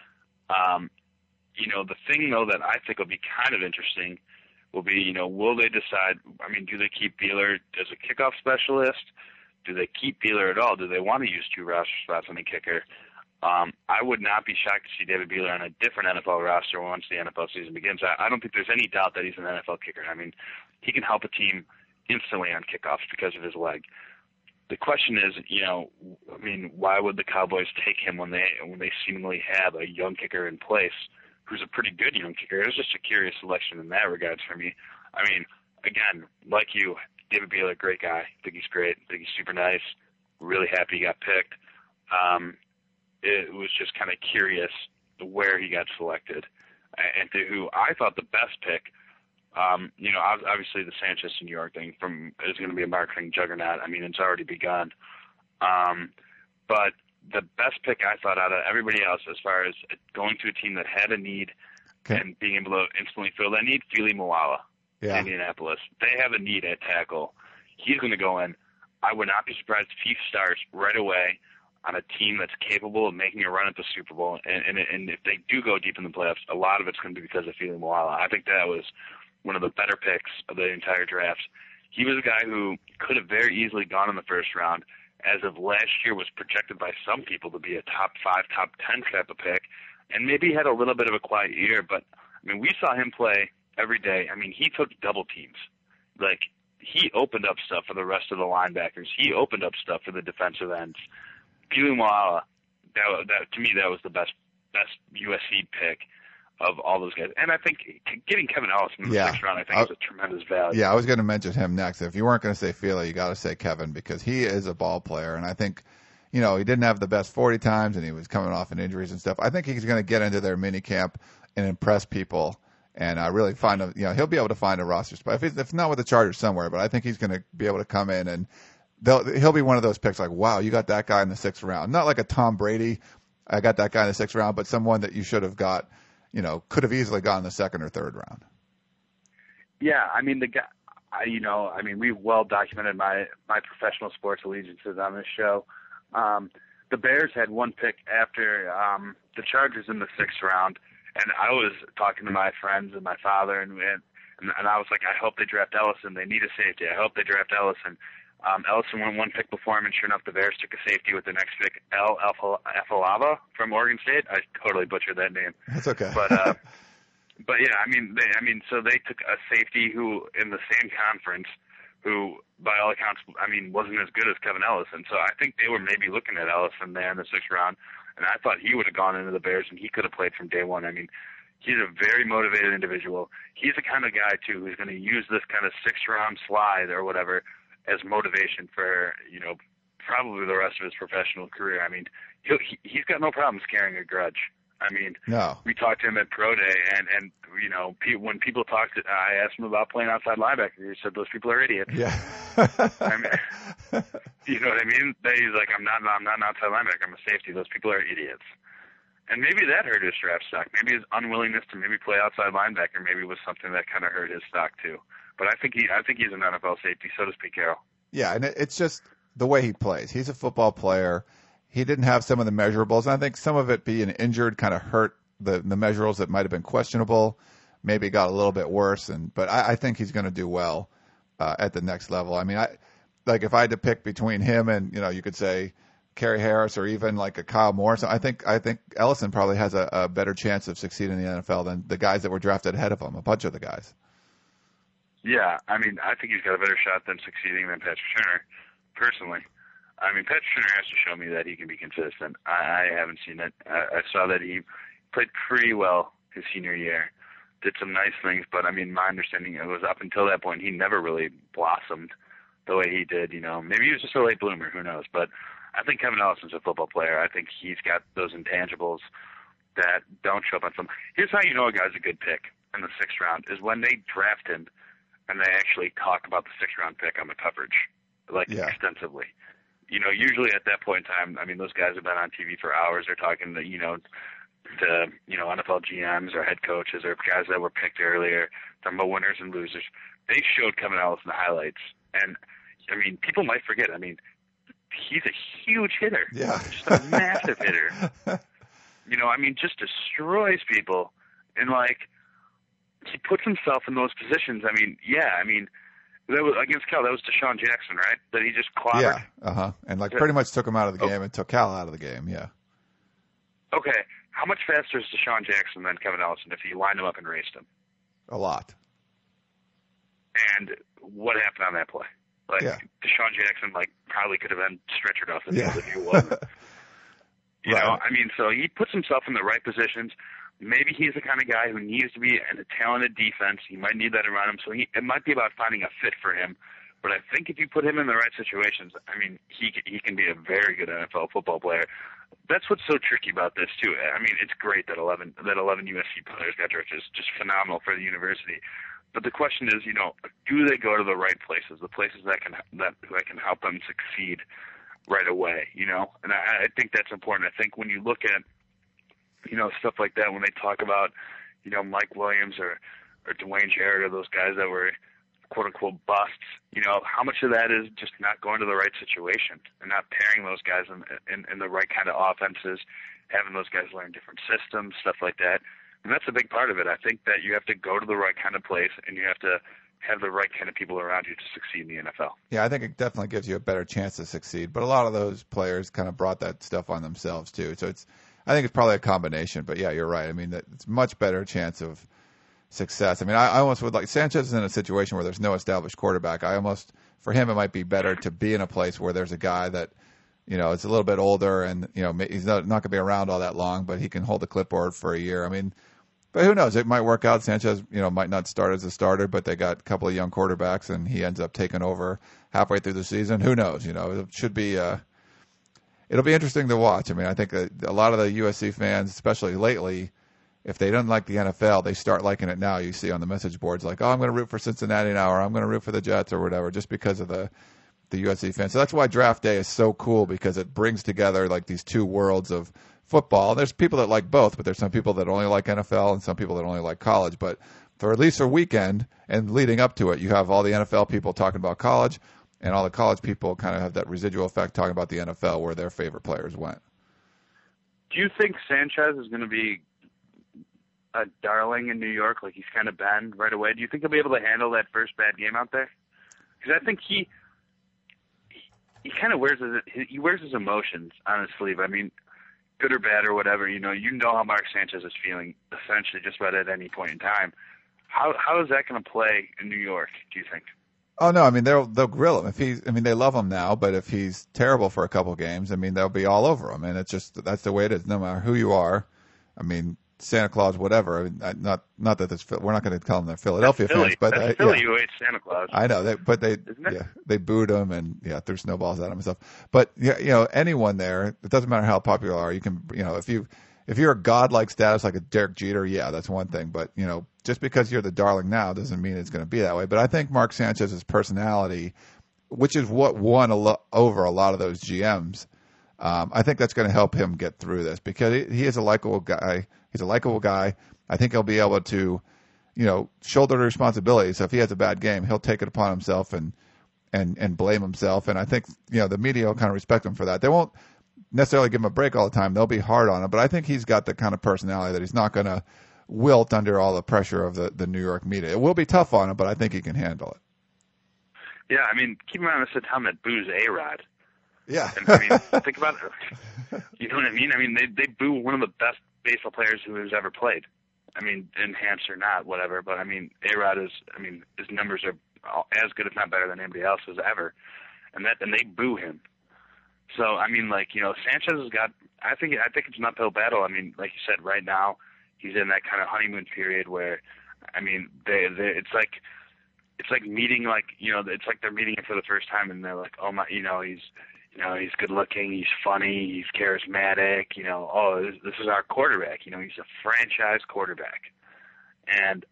Speaker 4: Um, you know, the thing, though, that I think will be kind of interesting will be, you know, will they decide, I mean, do they keep Beeler as a kickoff specialist? Do they keep Beeler at all? Do they want to use two roster spots on the kicker? Um, I would not be shocked to see David Beeler on a different N F L roster once the N F L season begins. I, I don't think there's any doubt that he's an N F L kicker. I mean, he can help a team instantly on kickoffs because of his leg. the question is, you know, I mean, why would the Cowboys take him when they when they seemingly have a young kicker in place who's a pretty good young kicker? It was just a curious selection in that regards for me. I mean, again, like you, David Baylor, great guy. Think he's great. Think he's super nice. Really happy he got picked. Um, it was just kind of curious where he got selected, and to who I thought the best pick. Um, you know, obviously the Sanchez to New York thing from is going to be a marketing juggernaut. I mean, it's already begun. Um, but the best pick I thought out of everybody else, as far as going to a team that had a need okay. and being able to instantly fill that need, Fili Moala, yeah. Indianapolis. They have a need at tackle. He's going to go in. I would not be surprised if he starts right away on a team that's capable of making a run at the Super Bowl. And, and, and if they do go deep in the playoffs, a lot of it's going to be because of Fili Moala. I think that was one of the better picks of the entire draft. He was a guy who could have very easily gone in the first round. As of last year, was projected by some people to be a top five, top ten type of pick, and maybe had a little bit of a quiet year. But I mean, we saw him play every day. I mean, he took double teams. Like, he opened up stuff for the rest of the linebackers. He opened up stuff for the defensive ends. Fili Moala, that, that to me, that was the best best U S C pick of all those guys. And I think getting Kevin Ellis in the yeah. sixth round, I think, I, is a tremendous value.
Speaker 2: Yeah, I was going to mention him next. If you weren't going to say Fili, you got to say Kevin, because he is a ball player. And I think, you know, he didn't have the best forty times, and he was coming off in injuries and stuff. I think he's going to get into their mini camp and impress people, and uh, really find a, you know, he'll be able to find a roster spot. If, he's, if not with the Chargers somewhere, but I think he's going to be able to come in, and they'll, he'll be one of those picks like, wow, you got that guy in the sixth round. Not like a Tom Brady, I got that guy in the sixth round, but someone that you should have got, you know, could have easily gone in the second or third round.
Speaker 4: Yeah, I mean, the guy, I, you know, I mean, we've well documented my, my professional sports allegiances on this show. Um, the Bears had one pick after um, the Chargers in the sixth round, and I was talking to my friends and my father, and and, and I was like, I hope they draft Ellison. They need a safety. I hope they draft Ellison. Um, Ellison went one pick before him, and sure enough, the Bears took a safety with the next pick, El Afalava from Oregon State. I totally butchered that name.
Speaker 2: That's okay.
Speaker 4: But uh, but yeah, I mean, they, I mean, so they took a safety who in the same conference, who by all accounts, I mean, wasn't as good as Kevin Ellison. So I think they were maybe looking at Ellison there in the sixth round, and I thought he would have gone into the Bears, and he could have played from day one. I mean, he's a very motivated individual. He's the kind of guy too who's going to use this kind of sixth round slide or whatever as motivation for, you know, probably the rest of his professional career. I mean, he'll, he, he's got no problems carrying a grudge. I mean,
Speaker 2: no.
Speaker 4: We talked to him at Pro Day, and, and you know, pe- when people talked to, I asked him about playing outside linebacker. He said, those people are idiots.
Speaker 2: Yeah.
Speaker 4: I mean, you know what I mean? He's like, I'm not, I'm not an outside linebacker. I'm a safety. Those people are idiots. And maybe that hurt his draft stock. Maybe his unwillingness to maybe play outside linebacker maybe was something that kind of hurt his stock too. But I think he, I think he's an N F L safety. So does Pete Carroll.
Speaker 2: Yeah, and it's just the way he plays. He's a football player. He didn't have some of the measurables. And I think some of it being injured kind of hurt the the measurables that might have been questionable. Maybe got a little bit worse. And but I, I think he's going to do well uh, at the next level. I mean, I like if I had to pick between him and, you know, you could say Kerry Harris or even like a Kyle Morris. I think I think Ellison probably has a, a better chance of succeeding in the N F L than the guys that were drafted ahead of him. A bunch of the guys.
Speaker 4: Yeah, I mean, I think he's got a better shot than succeeding than Patrick Turner, personally. I mean, Patrick Turner has to show me that he can be consistent. I, I haven't seen it. I, I saw that he played pretty well his senior year, did some nice things, but, I mean, my understanding it was up until that point he never really blossomed the way he did. You know, maybe he was just a late bloomer, who knows. But I think Kevin Ellison's a football player. I think he's got those intangibles that don't show up on some. Here's how you know a guy's a good pick in the sixth round is when they draft him and they actually talk about the sixth-round pick on the coverage, like, yeah. extensively. You know, usually at that point in time, I mean, those guys have been on T V for hours. They're talking to, you know, to, you know, N F L G Ms or head coaches or guys that were picked earlier, talking about winners and losers. They showed Kevin Ellison the highlights. And, I mean, people might forget. I mean, he's a huge hitter.
Speaker 2: Yeah.
Speaker 4: Just a massive hitter. You know, I mean, just destroys people. And, like, he puts himself in those positions. I mean, yeah, I mean, that was against Cal. That was Deshaun Jackson, right? That he just clobbered.
Speaker 2: Yeah, uh huh. And like pretty much took him out of the game oh. and took Cal out of the game. Yeah.
Speaker 4: Okay, how much faster is Deshaun Jackson than Kevin Ellison if you lined him up and raced him?
Speaker 2: A lot.
Speaker 4: And what happened on that play? Like
Speaker 2: yeah.
Speaker 4: Deshaun Jackson, like probably could have been stretchered off the
Speaker 2: Yeah.
Speaker 4: field if he wasn't. You
Speaker 2: right.
Speaker 4: know, I mean, so he puts himself in the right positions. Maybe he's the kind of guy who needs to be in a talented defense. He might need that around him. So he, it might be about finding a fit for him. But I think if you put him in the right situations, I mean, he he can be a very good N F L football player. That's what's so tricky about this too. I mean, it's great that eleven that eleven U S C players got drafted. It's just phenomenal for the university. But the question is, you know, do they go to the right places, the places that can that that can help them succeed right away? You know, and I, I think that's important. I think when you look at, you know, stuff like that, when they talk about, you know, Mike Williams or or Dwayne Jarrett or those guys that were quote unquote busts, you know, how much of that is just not going to the right situation and not pairing those guys in, in, in the right kind of offenses, having those guys learn different systems, stuff like that. And that's a big part of it. I think that you have to go to the right kind of place and you have to have the right kind of people around you to succeed in the N F L.
Speaker 2: Yeah, I think it definitely gives you a better chance to succeed. But a lot of those players kind of brought that stuff on themselves too. So it's, I think it's probably a combination. But yeah, you're right. I mean, it's much better chance of success. I mean, I, I almost would like Sanchez is in a situation where there's no established quarterback. I almost, for him, it might be better to be in a place where there's a guy that, you know, is a little bit older and, you know, he's not, not going to be around all that long, but he can hold the clipboard for a year. I mean, but who knows? It might work out. Sanchez, you know, might not start as a starter, but they got a couple of young quarterbacks and he ends up taking over halfway through the season. Who knows? You know, it should be, uh, it'll be interesting to watch. I mean, I think a, a lot of the U S C fans, especially lately, if they don't like the N F L, they start liking it now. You see on the message boards like, oh, I'm going to root for Cincinnati now, or I'm going to root for the Jets or whatever, just because of the the U S C fans. So that's why draft day is so cool, because it brings together like these two worlds of football. There's people that like both, but there's some people that only like N F L and some people that only like college. But for at least a weekend and leading up to it, you have all the N F L people talking about college, and all the college people kind of have that residual effect talking about the N F L where their favorite players went.
Speaker 4: Do you think Sanchez is going to be a darling in New York, like he's kind of been right away? Do you think he'll be able to handle that first bad game out there? Because I think he he, he kind of wears his he wears his emotions on his sleeve. I mean, good or bad or whatever, you know, you know how Mark Sanchez is feeling essentially just about at any point in time. How how is that going to play in New York, do you think?
Speaker 2: Oh no, I mean they'll they'll grill him if he's. I mean they love him now, but if he's terrible for a couple games, I mean they'll be all over him, and it's just that's the way it is. No matter who you are, I mean. Santa Claus, whatever. I mean, not not that this. We're not going to call them the Philadelphia
Speaker 4: That's Philly.
Speaker 2: fans, but
Speaker 4: That's
Speaker 2: uh,
Speaker 4: Philly
Speaker 2: yeah.
Speaker 4: who hates Santa Claus.
Speaker 2: I know, they, but they yeah they booed him and yeah threw snowballs at him and stuff. But yeah, you know anyone there, it doesn't matter how popular you are. You can you know if you if you're a godlike status like a Derek Jeter, yeah, that's one thing. But you know just because you're the darling now doesn't mean it's going to be that way. But I think Mark Sanchez's personality, which is what won a lo- over a lot of those G Ms. Um, I think that's going to help him get through this because he, he is a likable guy. He's a likable guy. I think he'll be able to, you know, shoulder the responsibility. So if he has a bad game, he'll take it upon himself and and and blame himself. And I think, you know, the media will kind of respect him for that. They won't necessarily give him a break all the time. They'll be hard on him. But I think he's got the kind of personality that he's not going to wilt under all the pressure of the, the New York media. It will be tough on him, but I think he can handle it.
Speaker 4: Yeah, I mean, keep in mind this is a town that boos A-Rod.
Speaker 2: Yeah.
Speaker 4: And, I mean, think about it. You know what I mean? I mean, they they boo one of the best baseball players who has ever played. I mean, enhanced or not, whatever. But I mean, A-Rod is. I mean, his numbers are as good, if not better, than anybody else's ever. And that, and they boo him. So I mean, like you know, Sanchez has got. I think I think it's an uphill battle. I mean, like you said, right now he's in that kind of honeymoon period where, I mean, they, they it's like. It's like meeting, like you know, it's like they're meeting him for the first time, and they're like, oh my, you know, he's. You know, he's good looking, he's funny, he's charismatic, you know, oh, this, this is our quarterback. You know, he's a franchise quarterback. And,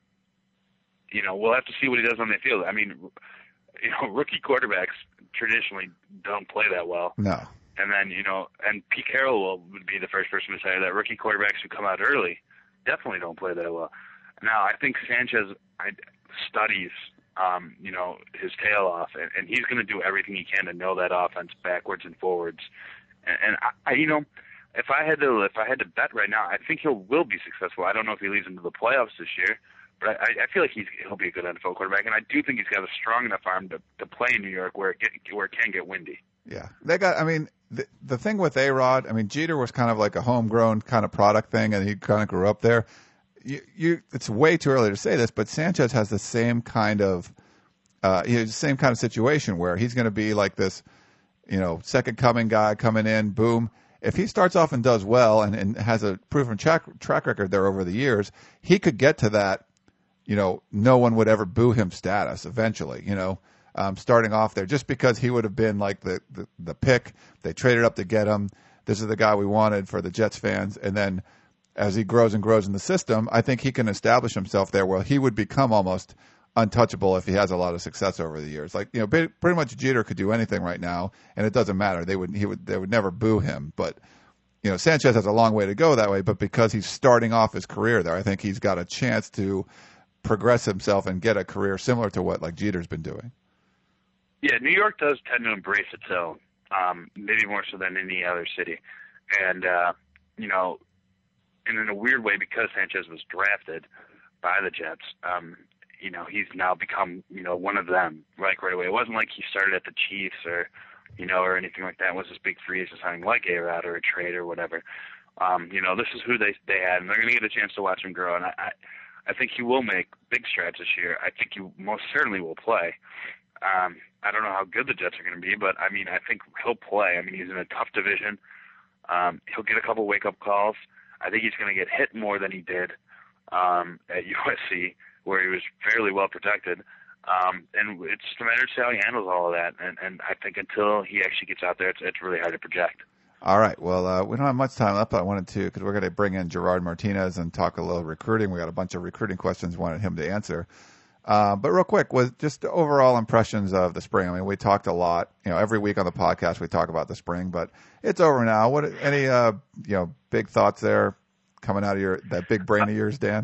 Speaker 4: you know, we'll have to see what he does on the field. I mean, you know, rookie quarterbacks traditionally don't play that well.
Speaker 2: No.
Speaker 4: And then, you know, and Pete Carroll will, would be the first person to say that rookie quarterbacks who come out early definitely don't play that well. Now, I think Sanchez I, studies Um, you know, his tail off, and, and he's going to do everything he can to know that offense backwards and forwards. And, and I, I, you know, if I had to, if I had to bet right now, I think he will be successful. I don't know if he leads into the playoffs this year, but I, I feel like he's he'll be a good N F L quarterback, and I do think he's got a strong enough arm to, to play in New York where it get, where it can get windy.
Speaker 2: Yeah, they got. I mean, the the thing with A-Rod, I mean, Jeter was kind of like a homegrown kind of product thing, and he kind of grew up there. You, you, it's way too early to say this, but Sanchez has the same kind of uh, you know, the same kind of situation where he's going to be like this, you know, second coming guy coming in, boom. If he starts off and does well and, and has a proven track, track record there over the years, he could get to that, you know, no one would ever boo him status eventually, you know, um, starting off there just because he would have been like the, the, the pick. They traded up to get him. This is the guy we wanted for the Jets fans. And then as he grows and grows in the system, I think he can establish himself there where he would become almost untouchable if he has a lot of success over the years. Like, you know, pretty much Jeter could do anything right now, and it doesn't matter. They would he would they would never boo him. But, you know, Sanchez has a long way to go that way. But because he's starting off his career there, I think he's got a chance to progress himself and get a career similar to what like Jeter's been doing.
Speaker 4: Yeah, New York does tend to embrace its own, um, maybe more so than any other city, and uh, you know, and in a weird way, because Sanchez was drafted by the Jets. Um, You know, he's now become, you know, one of them, like right away. It wasn't like he started at the Chiefs or, you know, or anything like that. It was this big free agent signing like A-Rod or a trade or whatever. Um, you know, this is who they they had, and they're going to get a chance to watch him grow. And I, I, I think he will make big strides this year. I think he most certainly will play. Um, I don't know how good the Jets are going to be, but, I mean, I think he'll play. I mean, he's in a tough division. Um, he'll get a couple wake-up calls. I think he's going to get hit more than he did um, at U S C, where he was fairly well protected. Um, and it's just a matter of how he handles all of that. And, and I think until he actually gets out there, it's, it's really hard to project.
Speaker 2: All right. Well, uh, we don't have much time left, but I wanted to, because we're going to bring in Gerard Martinez and talk a little recruiting. We got a bunch of recruiting questions we wanted him to answer. Uh, but real quick, with just overall impressions of the spring. I mean, we talked a lot, you know, every week on the podcast, we talk about the spring, but it's over now. What, any, uh, you know, big thoughts there coming out of your, that big brain of yours, Dan?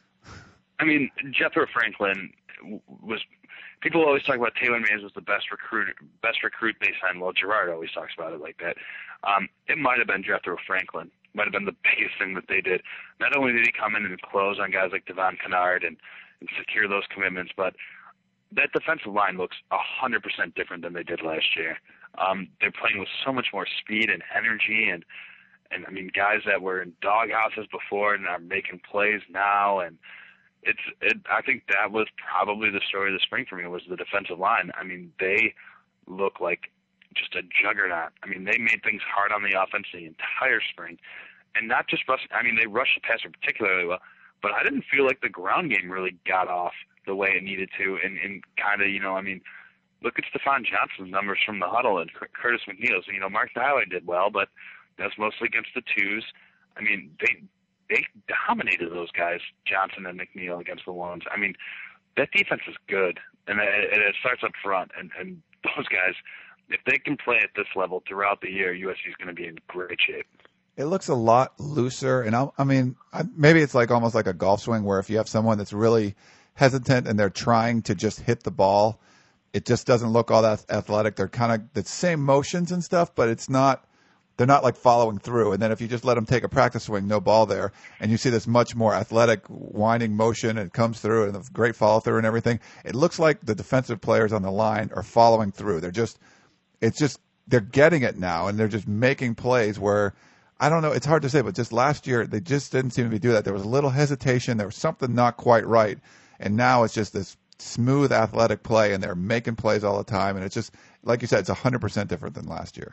Speaker 4: I mean, Jethro Franklin was. People always talk about Taylor Mays was the best recruit, best recruit they signed. Well, Gerard always talks about it like that. Um, it might have been Jethro Franklin. Might have been the biggest thing that they did. Not only did he come in and close on guys like Devon Kennard and, and secure those commitments, but that defensive line looks a hundred percent different than they did last year. Um, they're playing with so much more speed and energy, and and I mean, guys that were in doghouses before and are making plays now, and It's. It, I think that was probably the story of the spring for me, was the defensive line. I mean, they look like just a juggernaut. I mean, they made things hard on the offense the entire spring, and not just rush. I mean, they rushed the passer particularly well, but I didn't feel like the ground game really got off the way it needed to, and, and kind of, you know, I mean, look at Stephon Johnson's numbers from the huddle and Curtis McNeil's. You know, Mark Tyler did well, but that's mostly against the twos. I mean, they. They dominated those guys, Johnson and McNeil, against the ones. I mean, that defense is good, and it, it starts up front. And, and those guys, if they can play at this level throughout the year, U S C is going to be in great shape.
Speaker 2: It looks a lot looser, and I, I mean, I, maybe it's like almost like a golf swing where if you have someone that's really hesitant and they're trying to just hit the ball, it just doesn't look all that athletic. They're kind of the same motions and stuff, but it's not. They're not like following through. And then if you just let them take a practice swing, no ball there, and you see this much more athletic winding motion, and it comes through and a great follow through and everything, it looks like the defensive players on the line are following through. They're just, it's just, they're getting it now, and they're just making plays where, I don't know, it's hard to say, but just last year, they just didn't seem to be doing that. There was a little hesitation. There was something not quite right. And now it's just this smooth athletic play, and they're making plays all the time. And it's just, like you said, it's one hundred percent different than last year.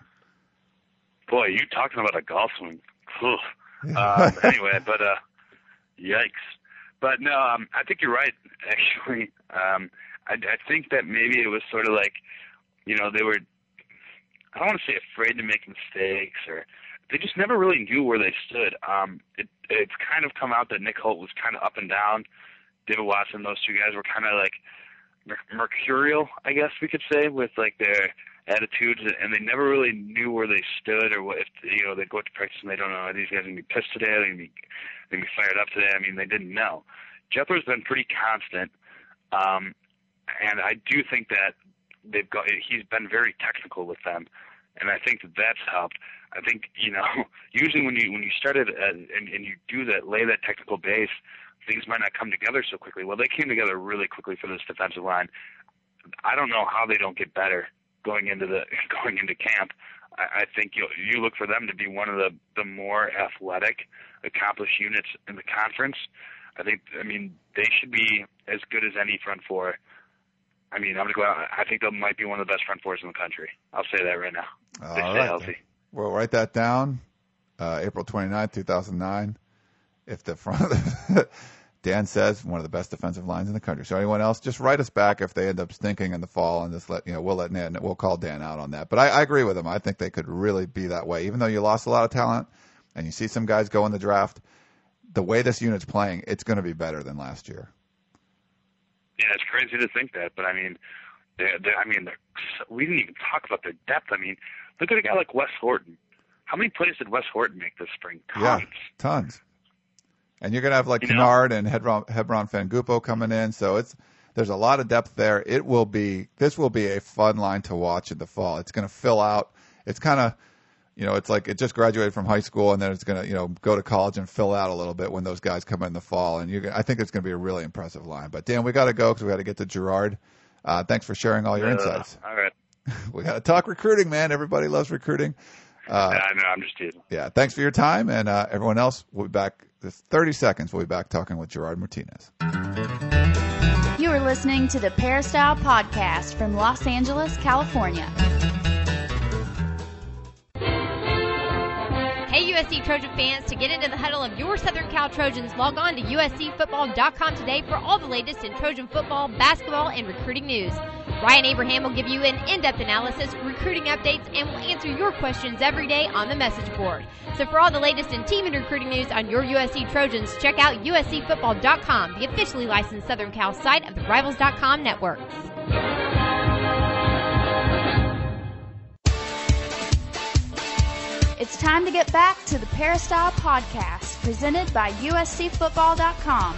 Speaker 4: Boy, you talking about a golf swing. um, anyway, but uh, yikes. But no, um, I think you're right, actually. Um, I, I think that maybe it was sort of like, you know, they were, I don't want to say afraid to make mistakes, or they just never really knew where they stood. Um, it, it's kind of come out that Nick Holt was kind of up and down. David Watson, those two guys were kind of like mercurial, I guess we could say, with like their attitudes, and they never really knew where they stood, or what if, you know, they go to practice and they don't know, are these guys going to be pissed today, are they going to be, they be fired up today? I mean, they didn't know. Jethro's been pretty constant, um, and I do think that they've got, he's been very technical with them, and I think that that's helped. I think, you know, usually when you when you started uh, and, and you do that, lay that technical base, things might not come together so quickly. Well, they came together really quickly for this defensive line. I don't know how they don't get better going into the going into camp. I, I think you you look for them to be one of the, the more athletic, accomplished units in the conference. I think, I mean, they should be as good as any front four I mean, I'm going to go out. I think they might be one of the best front fours in the country. I'll say that right now.
Speaker 2: All
Speaker 4: they stay
Speaker 2: right.
Speaker 4: healthy.
Speaker 2: We'll write that down. Uh, April twenty-ninth, two thousand nine. If the front, Dan says one of the best defensive lines in the country. So anyone else, just write us back if they end up stinking in the fall, and just let you know. We'll let Dan. We'll call Dan out on that. But I, I agree with him. I think they could really be that way, even though you lost a lot of talent, and you see some guys go in the draft. The way this unit's playing, it's going to be better than last year.
Speaker 4: Yeah, it's crazy to think that, but I mean, they're, they're, I mean, they're, we didn't even talk about their depth. I mean, look at a guy like Wes Horton. How many plays did Wes Horton make this spring? Tons.
Speaker 2: Yeah, tons. And you're going to have like you Kennard know? and Hebron, Hebron Fangupo coming in, so it's there's a lot of depth there. It will be this will be a fun line to watch in the fall. It's going to fill out. It's kind of You know, it's like it just graduated from high school, and then it's going to, you know, go to college and fill out a little bit when those guys come in the fall. And you, I think it's going to be a really impressive line. But, Dan, we got to go because we got to get to Gerard. Uh, thanks for sharing all your uh, insights.
Speaker 4: All right.
Speaker 2: We got to talk recruiting, man. Everybody loves recruiting. Uh,
Speaker 4: yeah, I know. I'm just teasing.
Speaker 2: Yeah. Thanks for your time. And uh, everyone else, we'll be back. This thirty seconds, we'll be back talking with Gerard Martinez.
Speaker 1: You are listening to the Peristyle Podcast from Los Angeles, California.
Speaker 5: Hey, U S C Trojan fans, to get into the huddle of your Southern Cal Trojans, log on to U S C football dot com today for all the latest in Trojan football, basketball, and recruiting news. Ryan Abraham will give you an in-depth analysis, recruiting updates, and will answer your questions every day on the message board. So for all the latest in team and recruiting news on your U S C Trojans, check out U S C football dot com, the officially licensed Southern Cal site of the Rivals dot com network.
Speaker 1: It's time to get back to the Peristyle Podcast, presented by U S C football dot com.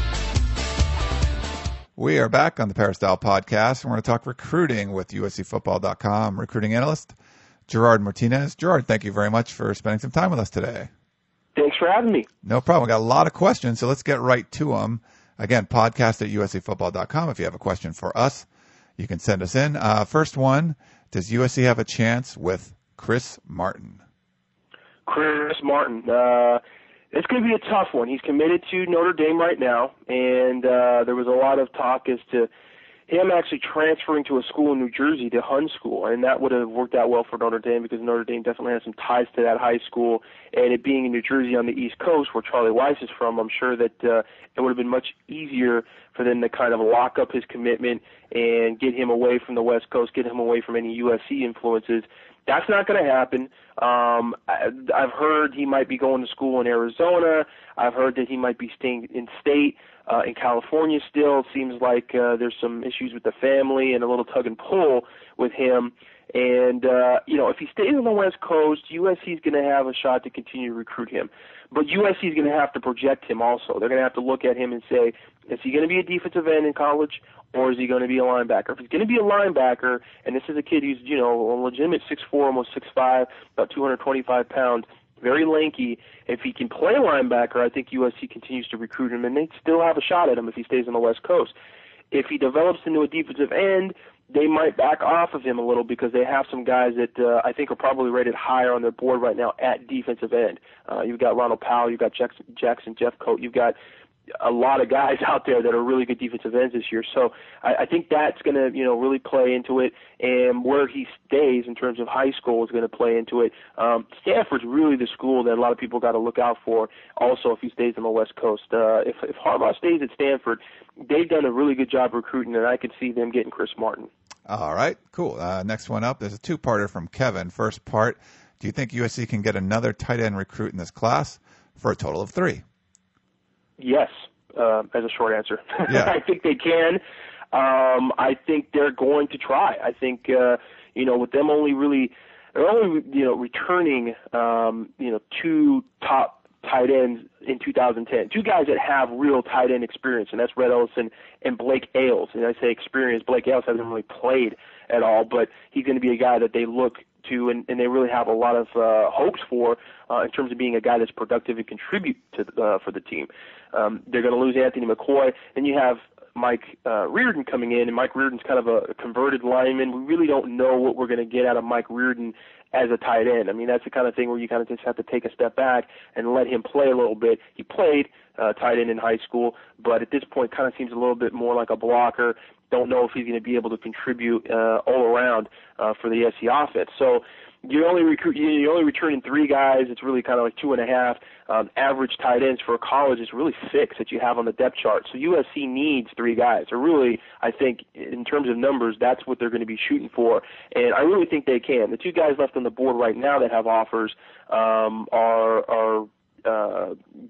Speaker 2: We are back on the Peristyle Podcast, and we're going to talk recruiting with U S C football dot com recruiting analyst Gerard Martinez. Gerard, thank you very much for spending some time with us today.
Speaker 6: Thanks for having me.
Speaker 2: No problem. We got a lot of questions, so let's get right to them. Again, podcast at U S C football dot com. If you have a question for us, you can send us in. Uh, first one, does U S C have a chance with Chris Martin?
Speaker 6: Chris Martin. Uh, it's going to be a tough one. He's committed to Notre Dame right now, and uh, there was a lot of talk as to him actually transferring to a school in New Jersey, to Hun School, and that would have worked out well for Notre Dame because Notre Dame definitely has some ties to that high school, and it being in New Jersey on the East Coast where Charlie Weiss is from, I'm sure that uh, it would have been much easier for them to kind of lock up his commitment and get him away from the West Coast, get him away from any U S C influences. That's not going to happen. Um, I, I've heard he might be going to school in Arizona. I've heard that he might be staying in state uh, in California still. It seems like uh, there's some issues with the family and a little tug and pull with him. And, uh, you know, if he stays on the West Coast, U S C is going to have a shot to continue to recruit him. But U S C is going to have to project him also. They're going to have to look at him and say, is he going to be a defensive end in college, or is he going to be a linebacker? If he's going to be a linebacker, and this is a kid who's, you know, a legitimate six foot four, almost six foot five, about two hundred twenty-five pounds, very lanky, if he can play linebacker, I think U S C continues to recruit him, and they still have a shot at him if he stays on the West Coast. If he develops into a defensive end, they might back off of him a little because they have some guys that uh, I think are probably rated higher on their board right now at defensive end. Uh, you've got Ronald Powell, you've got Jackson, Jackson Jeffcoat, you've got a lot of guys out there that are really good defensive ends this year. So I, I think that's going to, you know, really play into it. And where he stays in terms of high school is going to play into it. Um, Stanford's really the school that a lot of people got to look out for also if he stays on the West Coast. Uh, if, if Harbaugh stays at Stanford, they've done a really good job recruiting, and I could see them getting Chris Martin.
Speaker 2: All right, cool. Uh, next one up, there's a two-parter from Kevin. First part, do you think U S C can get another tight end recruit in this class for a total of three?
Speaker 6: Yes, uh, as a short answer.
Speaker 2: Yeah.
Speaker 6: I think they can. Um, I think they're going to try. I think, uh, you know, with them only really, they're only, you know, returning, um, you know, two top tight ends in two thousand ten. Two guys that have real tight end experience, and that's Rhett Ellison and Blake Ailes. And I say experience, Blake Ailes hasn't really played at all, but he's going to be a guy that they look to, and, and they really have a lot of uh, hopes for uh, in terms of being a guy that's productive and contribute to uh, for the team. Um, they're going to lose Anthony McCoy. Then you have Mike uh, Reardon coming in, and Mike Reardon's kind of a converted lineman. We really don't know what we're going to get out of Mike Reardon as a tight end. I mean, that's the kind of thing where you kind of just have to take a step back and let him play a little bit. He played uh, tight end in high school, but at this point kind of seems a little bit more like a blocker. Don't know if he's going to be able to contribute uh, all around uh, for the S C offense. So you're only recruit, you're only returning three guys. It's really kind of like two and a half. Um, average tight ends for a college is really six that you have on the depth chart. So U S C needs three guys. So really, I think in terms of numbers, that's what they're going to be shooting for. And I really think they can. The two guys left on the board right now that have offers um, are are uh,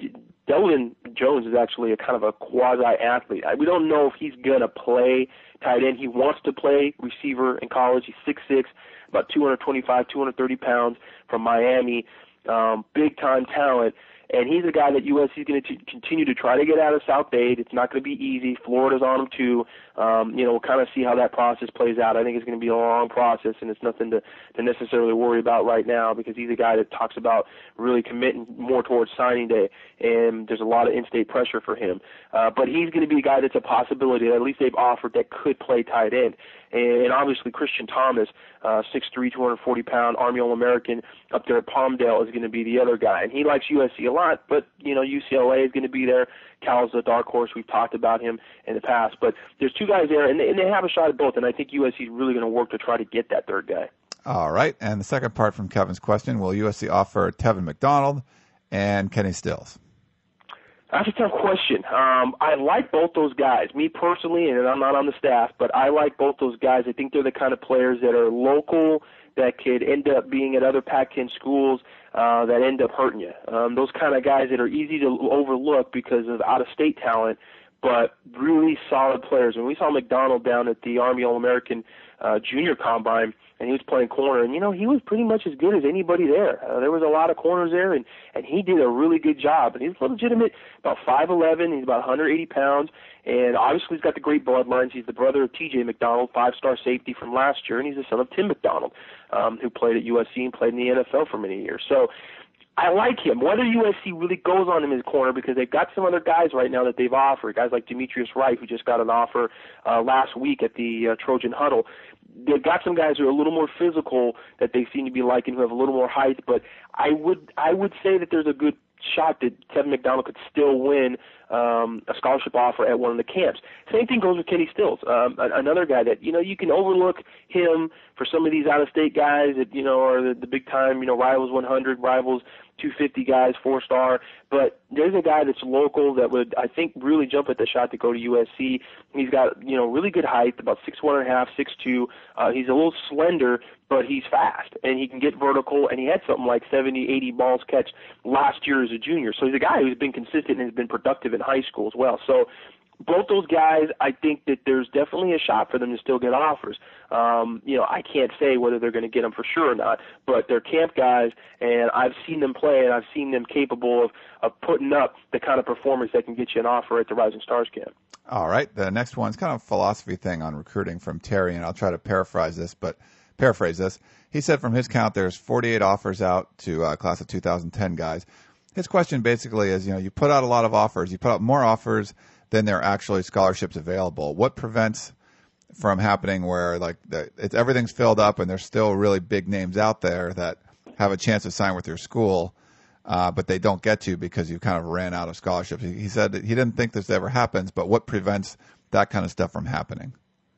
Speaker 6: Delvin Jones is actually a kind of a quasi-athlete. I, we don't know if he's going to play tight end. He wants to play receiver in college. He's six six, about two twenty-five, two thirty pounds, from Miami, um, big-time talent. And he's a guy that U S C is going to continue to try to get out of South Dade. It's not going to be easy. Florida's on him too. Um, you know, we'll kind of see how that process plays out. I think it's going to be a long process, and it's nothing to, to necessarily worry about right now, because he's a guy that talks about really committing more towards signing day, and there's a lot of in-state pressure for him. Uh, but he's going to be a guy that's a possibility that at least they've offered that could play tight end. And obviously Christian Thomas, uh, six three, two forty pound, Army All-American up there at Palmdale, is going to be the other guy. And he likes U S C a lot, but, you know, U C L A is going to be there. Cal's a dark horse. We've talked about him in the past. But there's two guys there, and they, and they have a shot at both. And I think U S C is really going to work to try to get that third guy.
Speaker 2: All right. And the second part from Kevin's question, will U S C offer Tevin McDonald and Kenny Stills?
Speaker 6: That's a tough question. Um, I like both those guys. Me personally, and I'm not on the staff, but I like both those guys. I think they're the kind of players that are local, that could end up being at other Pac ten schools uh, that end up hurting you. Um, those kind of guys that are easy to overlook because of out-of-state talent, but really solid players. And we saw McDonald down at the Army All-American uh, Junior Combine, and he was playing corner, and, you know, he was pretty much as good as anybody there. Uh, there was a lot of corners there, and, and he did a really good job. And he's legitimate, about five eleven, he's about one eighty pounds, and obviously he's got the great bloodlines. He's the brother of T J McDonald, five-star safety from last year, and he's the son of Tim McDonald, um, who played at U S C and played in the N F L for many years. So I like him. Whether U S C really goes on him as corner, because they've got some other guys right now that they've offered, guys like Demetrius Wright, who just got an offer uh, last week at the uh, Trojan Huddle. They've got some guys who are a little more physical that they seem to be liking, who have a little more height, but I would I would say that there's a good shot that Tevin McDonald could still win um, a scholarship offer at one of the camps. Same thing goes with Kenny Stills, um, another guy that, you know, you can overlook him for some of these out-of-state guys that, you know, are the, the big-time, you know, Rivals one hundred, Rivals two fifty guys, four-star. But there's a guy that's local that would, I think, really jump at the shot to go to U S C. He's got, you know, really good height, about six one and a half, six two. Uh, he's a little slender, but he's fast, and he can get vertical, and he had something like seventy, eighty balls catch last year as a junior. So he's a guy who's been consistent and has been productive in high school as well. So both those guys, I think that there's definitely a shot for them to still get offers. Um, you know, I can't say whether they're going to get them for sure or not, but they're camp guys, and I've seen them play, and I've seen them capable of, of putting up the kind of performance that can get you an offer at the Rising Stars camp.
Speaker 2: All right. The next one's kind of a philosophy thing on recruiting from Terry, and I'll try to paraphrase this, but paraphrase this. He said from his count there's forty-eight offers out to uh, class of two thousand ten guys. His question basically is, you know, you put out a lot of offers, you put out more offers than there are actually scholarships available. What prevents from happening where like the, it's everything's filled up and there's still really big names out there that have a chance to sign with your school, uh, but they don't get to because you kind of ran out of scholarships? He, he said that he didn't think this ever happens, but what prevents that kind of stuff from happening?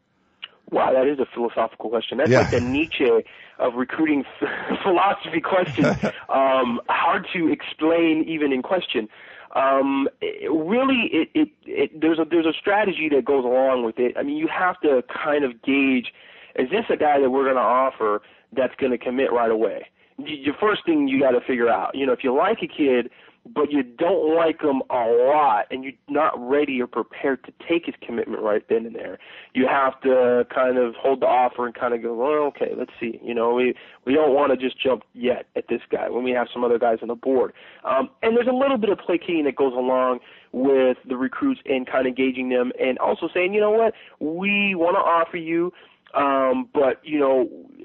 Speaker 6: Wow, that is a philosophical question. That's yeah. like the Nietzsche of recruiting philosophy question. um, hard to explain even in question. Um, it, really, it, it, it, there's a there's a strategy that goes along with it. I mean, you have to kind of gauge, is this a guy that we're going to offer that's going to commit right away? The first thing you got to figure out, you know, if you like a kid, but you don't like him a lot and you're not ready or prepared to take his commitment right then and there, you have to kind of hold the offer and kind of go, well, okay, let's see. You know, we, we don't want to just jump yet at this guy when we have some other guys on the board. Um, and there's a little bit of placating that goes along with the recruits and kind of gauging them and also saying, you know what, we want to offer you, Um, but, you know,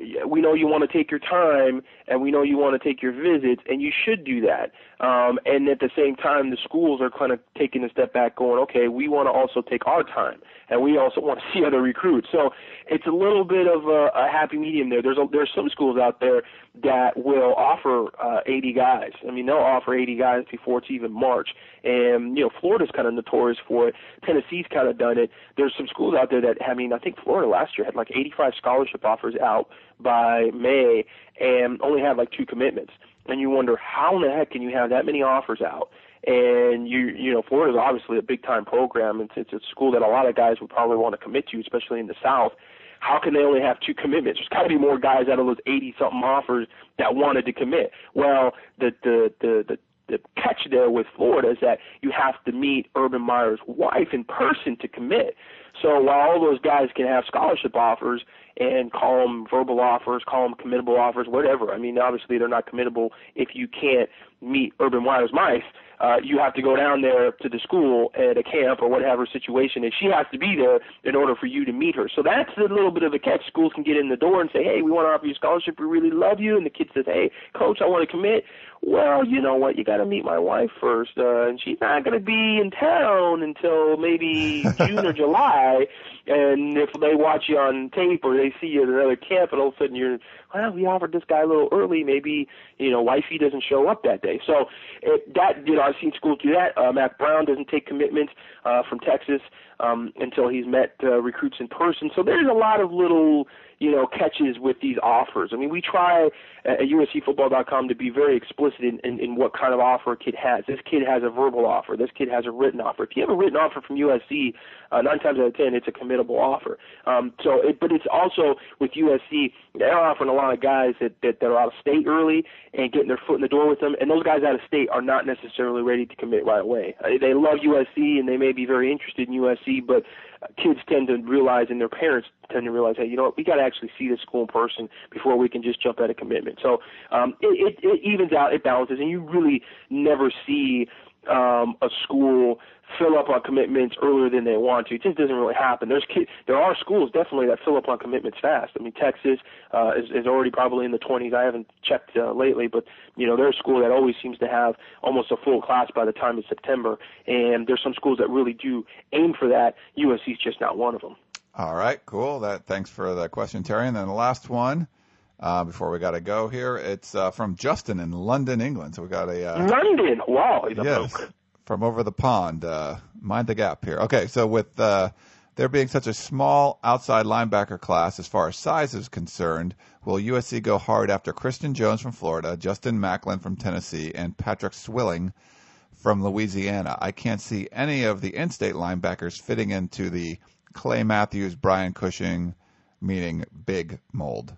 Speaker 6: we know you want to take your time, and we know you want to take your visits, and you should do that. Um, and at the same time, the schools are kind of taking a step back going, okay, we want to also take our time, and we also want to see other recruits. So it's a little bit of a, a happy medium there. There's a, there's some schools out there that will offer uh, eighty guys. I mean, they'll offer eighty guys before it's even March. And, you know, Florida's kind of notorious for it. Tennessee's kind of done it. There's some schools out there that, I mean, I think Florida last year had like eighty-five scholarship offers out by May and only had like two commitments. And you wonder, how in the heck can you have that many offers out? And, you you know, Florida's obviously a big-time program, and it's a school that a lot of guys would probably want to commit to, especially in the South. How can they only have two commitments? There's got to be more guys out of those eighty-something offers that wanted to commit. Well, the the the, the The catch there with Florida is that you have to meet Urban Meyer's wife in person to commit. So while all those guys can have scholarship offers and call them verbal offers, call them committable offers, whatever. I mean, obviously they're not committable if you can't meet Urban Meyer's wife. Uh, you have to go down there to the school at a camp or whatever situation, and she has to be there in order for you to meet her. So that's a little bit of a catch. Schools can get in the door and say, hey, we want to offer you a scholarship. We really love you. And the kid says, hey, coach, I want to commit. Well, you know what? You got to meet my wife first, uh, and she's not going to be in town until maybe June or July. And if they watch you on tape or they see you at another camp, and all of a sudden you're, well, we offered this guy a little early. Maybe, you know, wifey doesn't show up that day. So it, that, you know, I've seen schools do that. Uh, Mac Brown doesn't take commitments uh, from Texas um, until he's met uh, recruits in person. So there's a lot of little, you know, catches with these offers. I mean, we try at U S C football dot com to be very explicit in, in, in what kind of offer a kid has. This kid has a verbal offer. This kid has a written offer. If you have a written offer from U S C, uh, nine times out of ten, it's a committable offer. Um, so, it, but it's also with U S C, they're offering a lot of guys that, that, that are out of state early and getting their foot in the door with them, and those guys out of state are not necessarily ready to commit right away. Uh, they love U S C, and they may be very interested in U S C, but uh, kids tend to realize, and their parents tend to realize, hey, you know what, we got to actually see this school in person before we can just jump at a commitment. So um, it, it, it evens out, it balances, and you really never see um, a school fill up on commitments earlier than they want to. It just doesn't really happen. There's kids, there are schools definitely that fill up on commitments fast. I mean, Texas uh, is, is already probably in the twenties. I haven't checked uh, lately, but you know, there's a school that always seems to have almost a full class by the time it's September, and there's some schools that really do aim for that. U S C is just not one of them.
Speaker 2: All right, cool. That thanks for the question, Terry. And then the last one. Uh, before we got to go here, it's uh, from Justin in London, England. So we got a uh,
Speaker 6: London. Wow, he's a
Speaker 2: yes,
Speaker 6: bloke.
Speaker 2: From over the pond. Uh, mind the gap here. Okay, so with uh, there being such a small outside linebacker class as far as size is concerned, will U S C go hard after Christian Jones from Florida, Justin Macklin from Tennessee, and Patrick Swilling from Louisiana? I can't see any of the in-state linebackers fitting into the Clay Matthews, Brian Cushing, meaning big mold.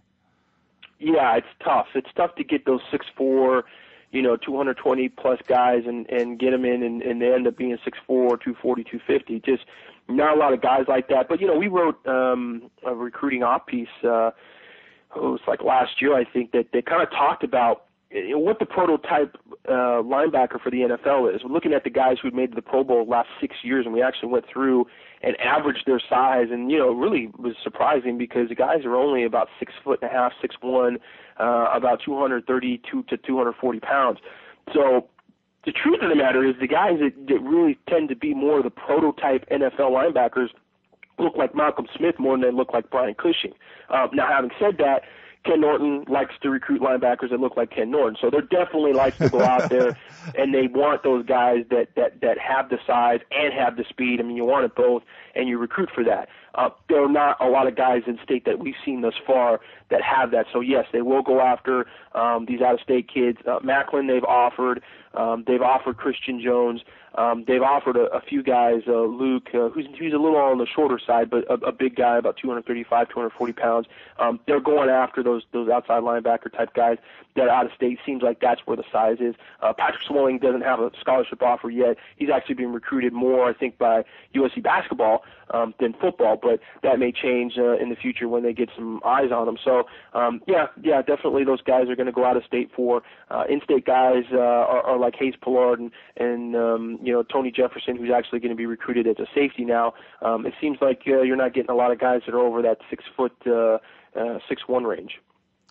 Speaker 6: Yeah, it's tough. It's tough to get those six four, you know, two hundred twenty plus guys and, and get them in, and, and they end up being six four, two forty, two fifty. Just not a lot of guys like that. But, you know, we wrote um, a recruiting op piece, uh, it was like last year, I think, that they kind of talked about you know, what the prototype uh, linebacker for the N F L is. We're looking at the guys who'd made the Pro Bowl the last six years, and we actually went through and averaged their size, and you know, it really was surprising because the guys are only about six foot and a half, six one, uh, about two hundred thirty-two to two hundred forty pounds. So the truth of the matter is, the guys that, that really tend to be more of the prototype N F L linebackers look like Malcolm Smith more than they look like Brian Cushing. Uh, now, having said that, Ken Norton likes to recruit linebackers that look like Ken Norton. So they're definitely likes to go out there, and they want those guys that, that, that have the size and have the speed. I mean, you want it both, and you recruit for that. Uh, there are not a lot of guys in state that we've seen thus far that have that. So, yes, they will go after um, these out-of-state kids. Uh, Macklin, they've offered. Um, they've offered Christian Jones. Um, they've offered a, a few guys, uh, Luke, uh, who's, who's a little on the shorter side, but a, a big guy, about two thirty-five, two forty pounds. Um, they're going after those those outside linebacker type guys that are out of state. Seems like that's where the size is. Uh, Patrick Swilling doesn't have a scholarship offer yet. He's actually being recruited more, I think, by U S C basketball um, than football, but that may change uh, in the future when they get some eyes on him. So, um, yeah, yeah, definitely those guys are going to go out of state for. Uh, in-state guys uh, are, are like Hayes Pollard and, and um, you know, Tony Jefferson, who's actually going to be recruited as a safety now. Um, it seems like uh, you're not getting a lot of guys that are over that six foot, uh, uh, six one range.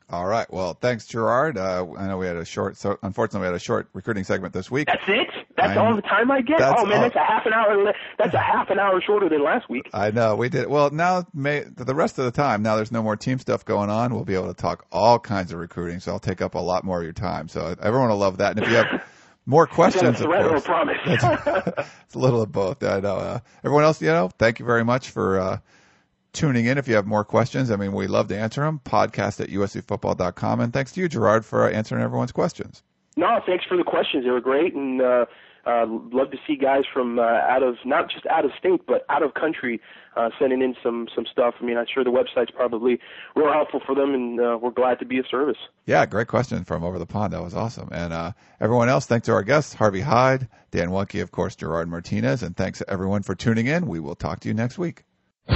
Speaker 2: All right. Well, thanks, Gerard. Uh, I know we had a short, so unfortunately we had a short recruiting segment this week.
Speaker 6: That's it? That's
Speaker 2: I'm,
Speaker 6: all the time I get? Oh, man, all, that's a half an hour That's a half an hour shorter than last week.
Speaker 2: I know. We did. Well, now, may, the rest of the time, now there's no more team stuff going on. We'll be able to talk all kinds of recruiting, so I'll take up a lot more of your time. So everyone will love that. And if you have more questions,
Speaker 6: of course.
Speaker 2: Or promise. It's a little of both. I know. Uh, everyone else, you know, thank you very much for uh, tuning in. If you have more questions, I mean, we love to answer them. Podcast at U S C football dot com. And thanks to you, Gerard, for answering everyone's questions.
Speaker 6: No, thanks for the questions. They were great. And uh, uh, love to see guys from uh, out of, not just out of state, but out of country uh, sending in some, some stuff. I mean, I'm sure the website's probably real helpful for them, and uh, we're glad to be of service.
Speaker 2: Yeah, great question from over the pond. That was awesome. And uh, everyone else, thanks to our guests, Harvey Hyde, Dan Wunke, of course, Gerard Martinez. And thanks to everyone for tuning in. We will talk to you next week.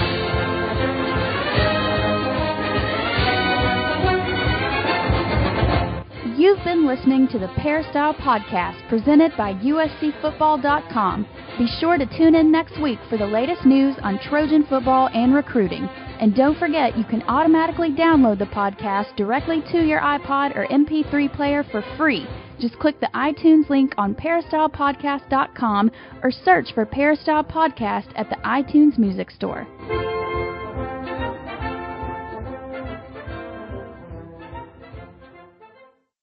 Speaker 1: You've been listening to the Peristyle Podcast presented by U S C football dot com. Be sure to tune in next week for the latest news on Trojan football and recruiting. And don't forget, you can automatically download the podcast directly to your iPod or M P three player for free. Just click the iTunes link on Peristyle Podcast dot com or search for Peristyle Podcast at the iTunes Music Store.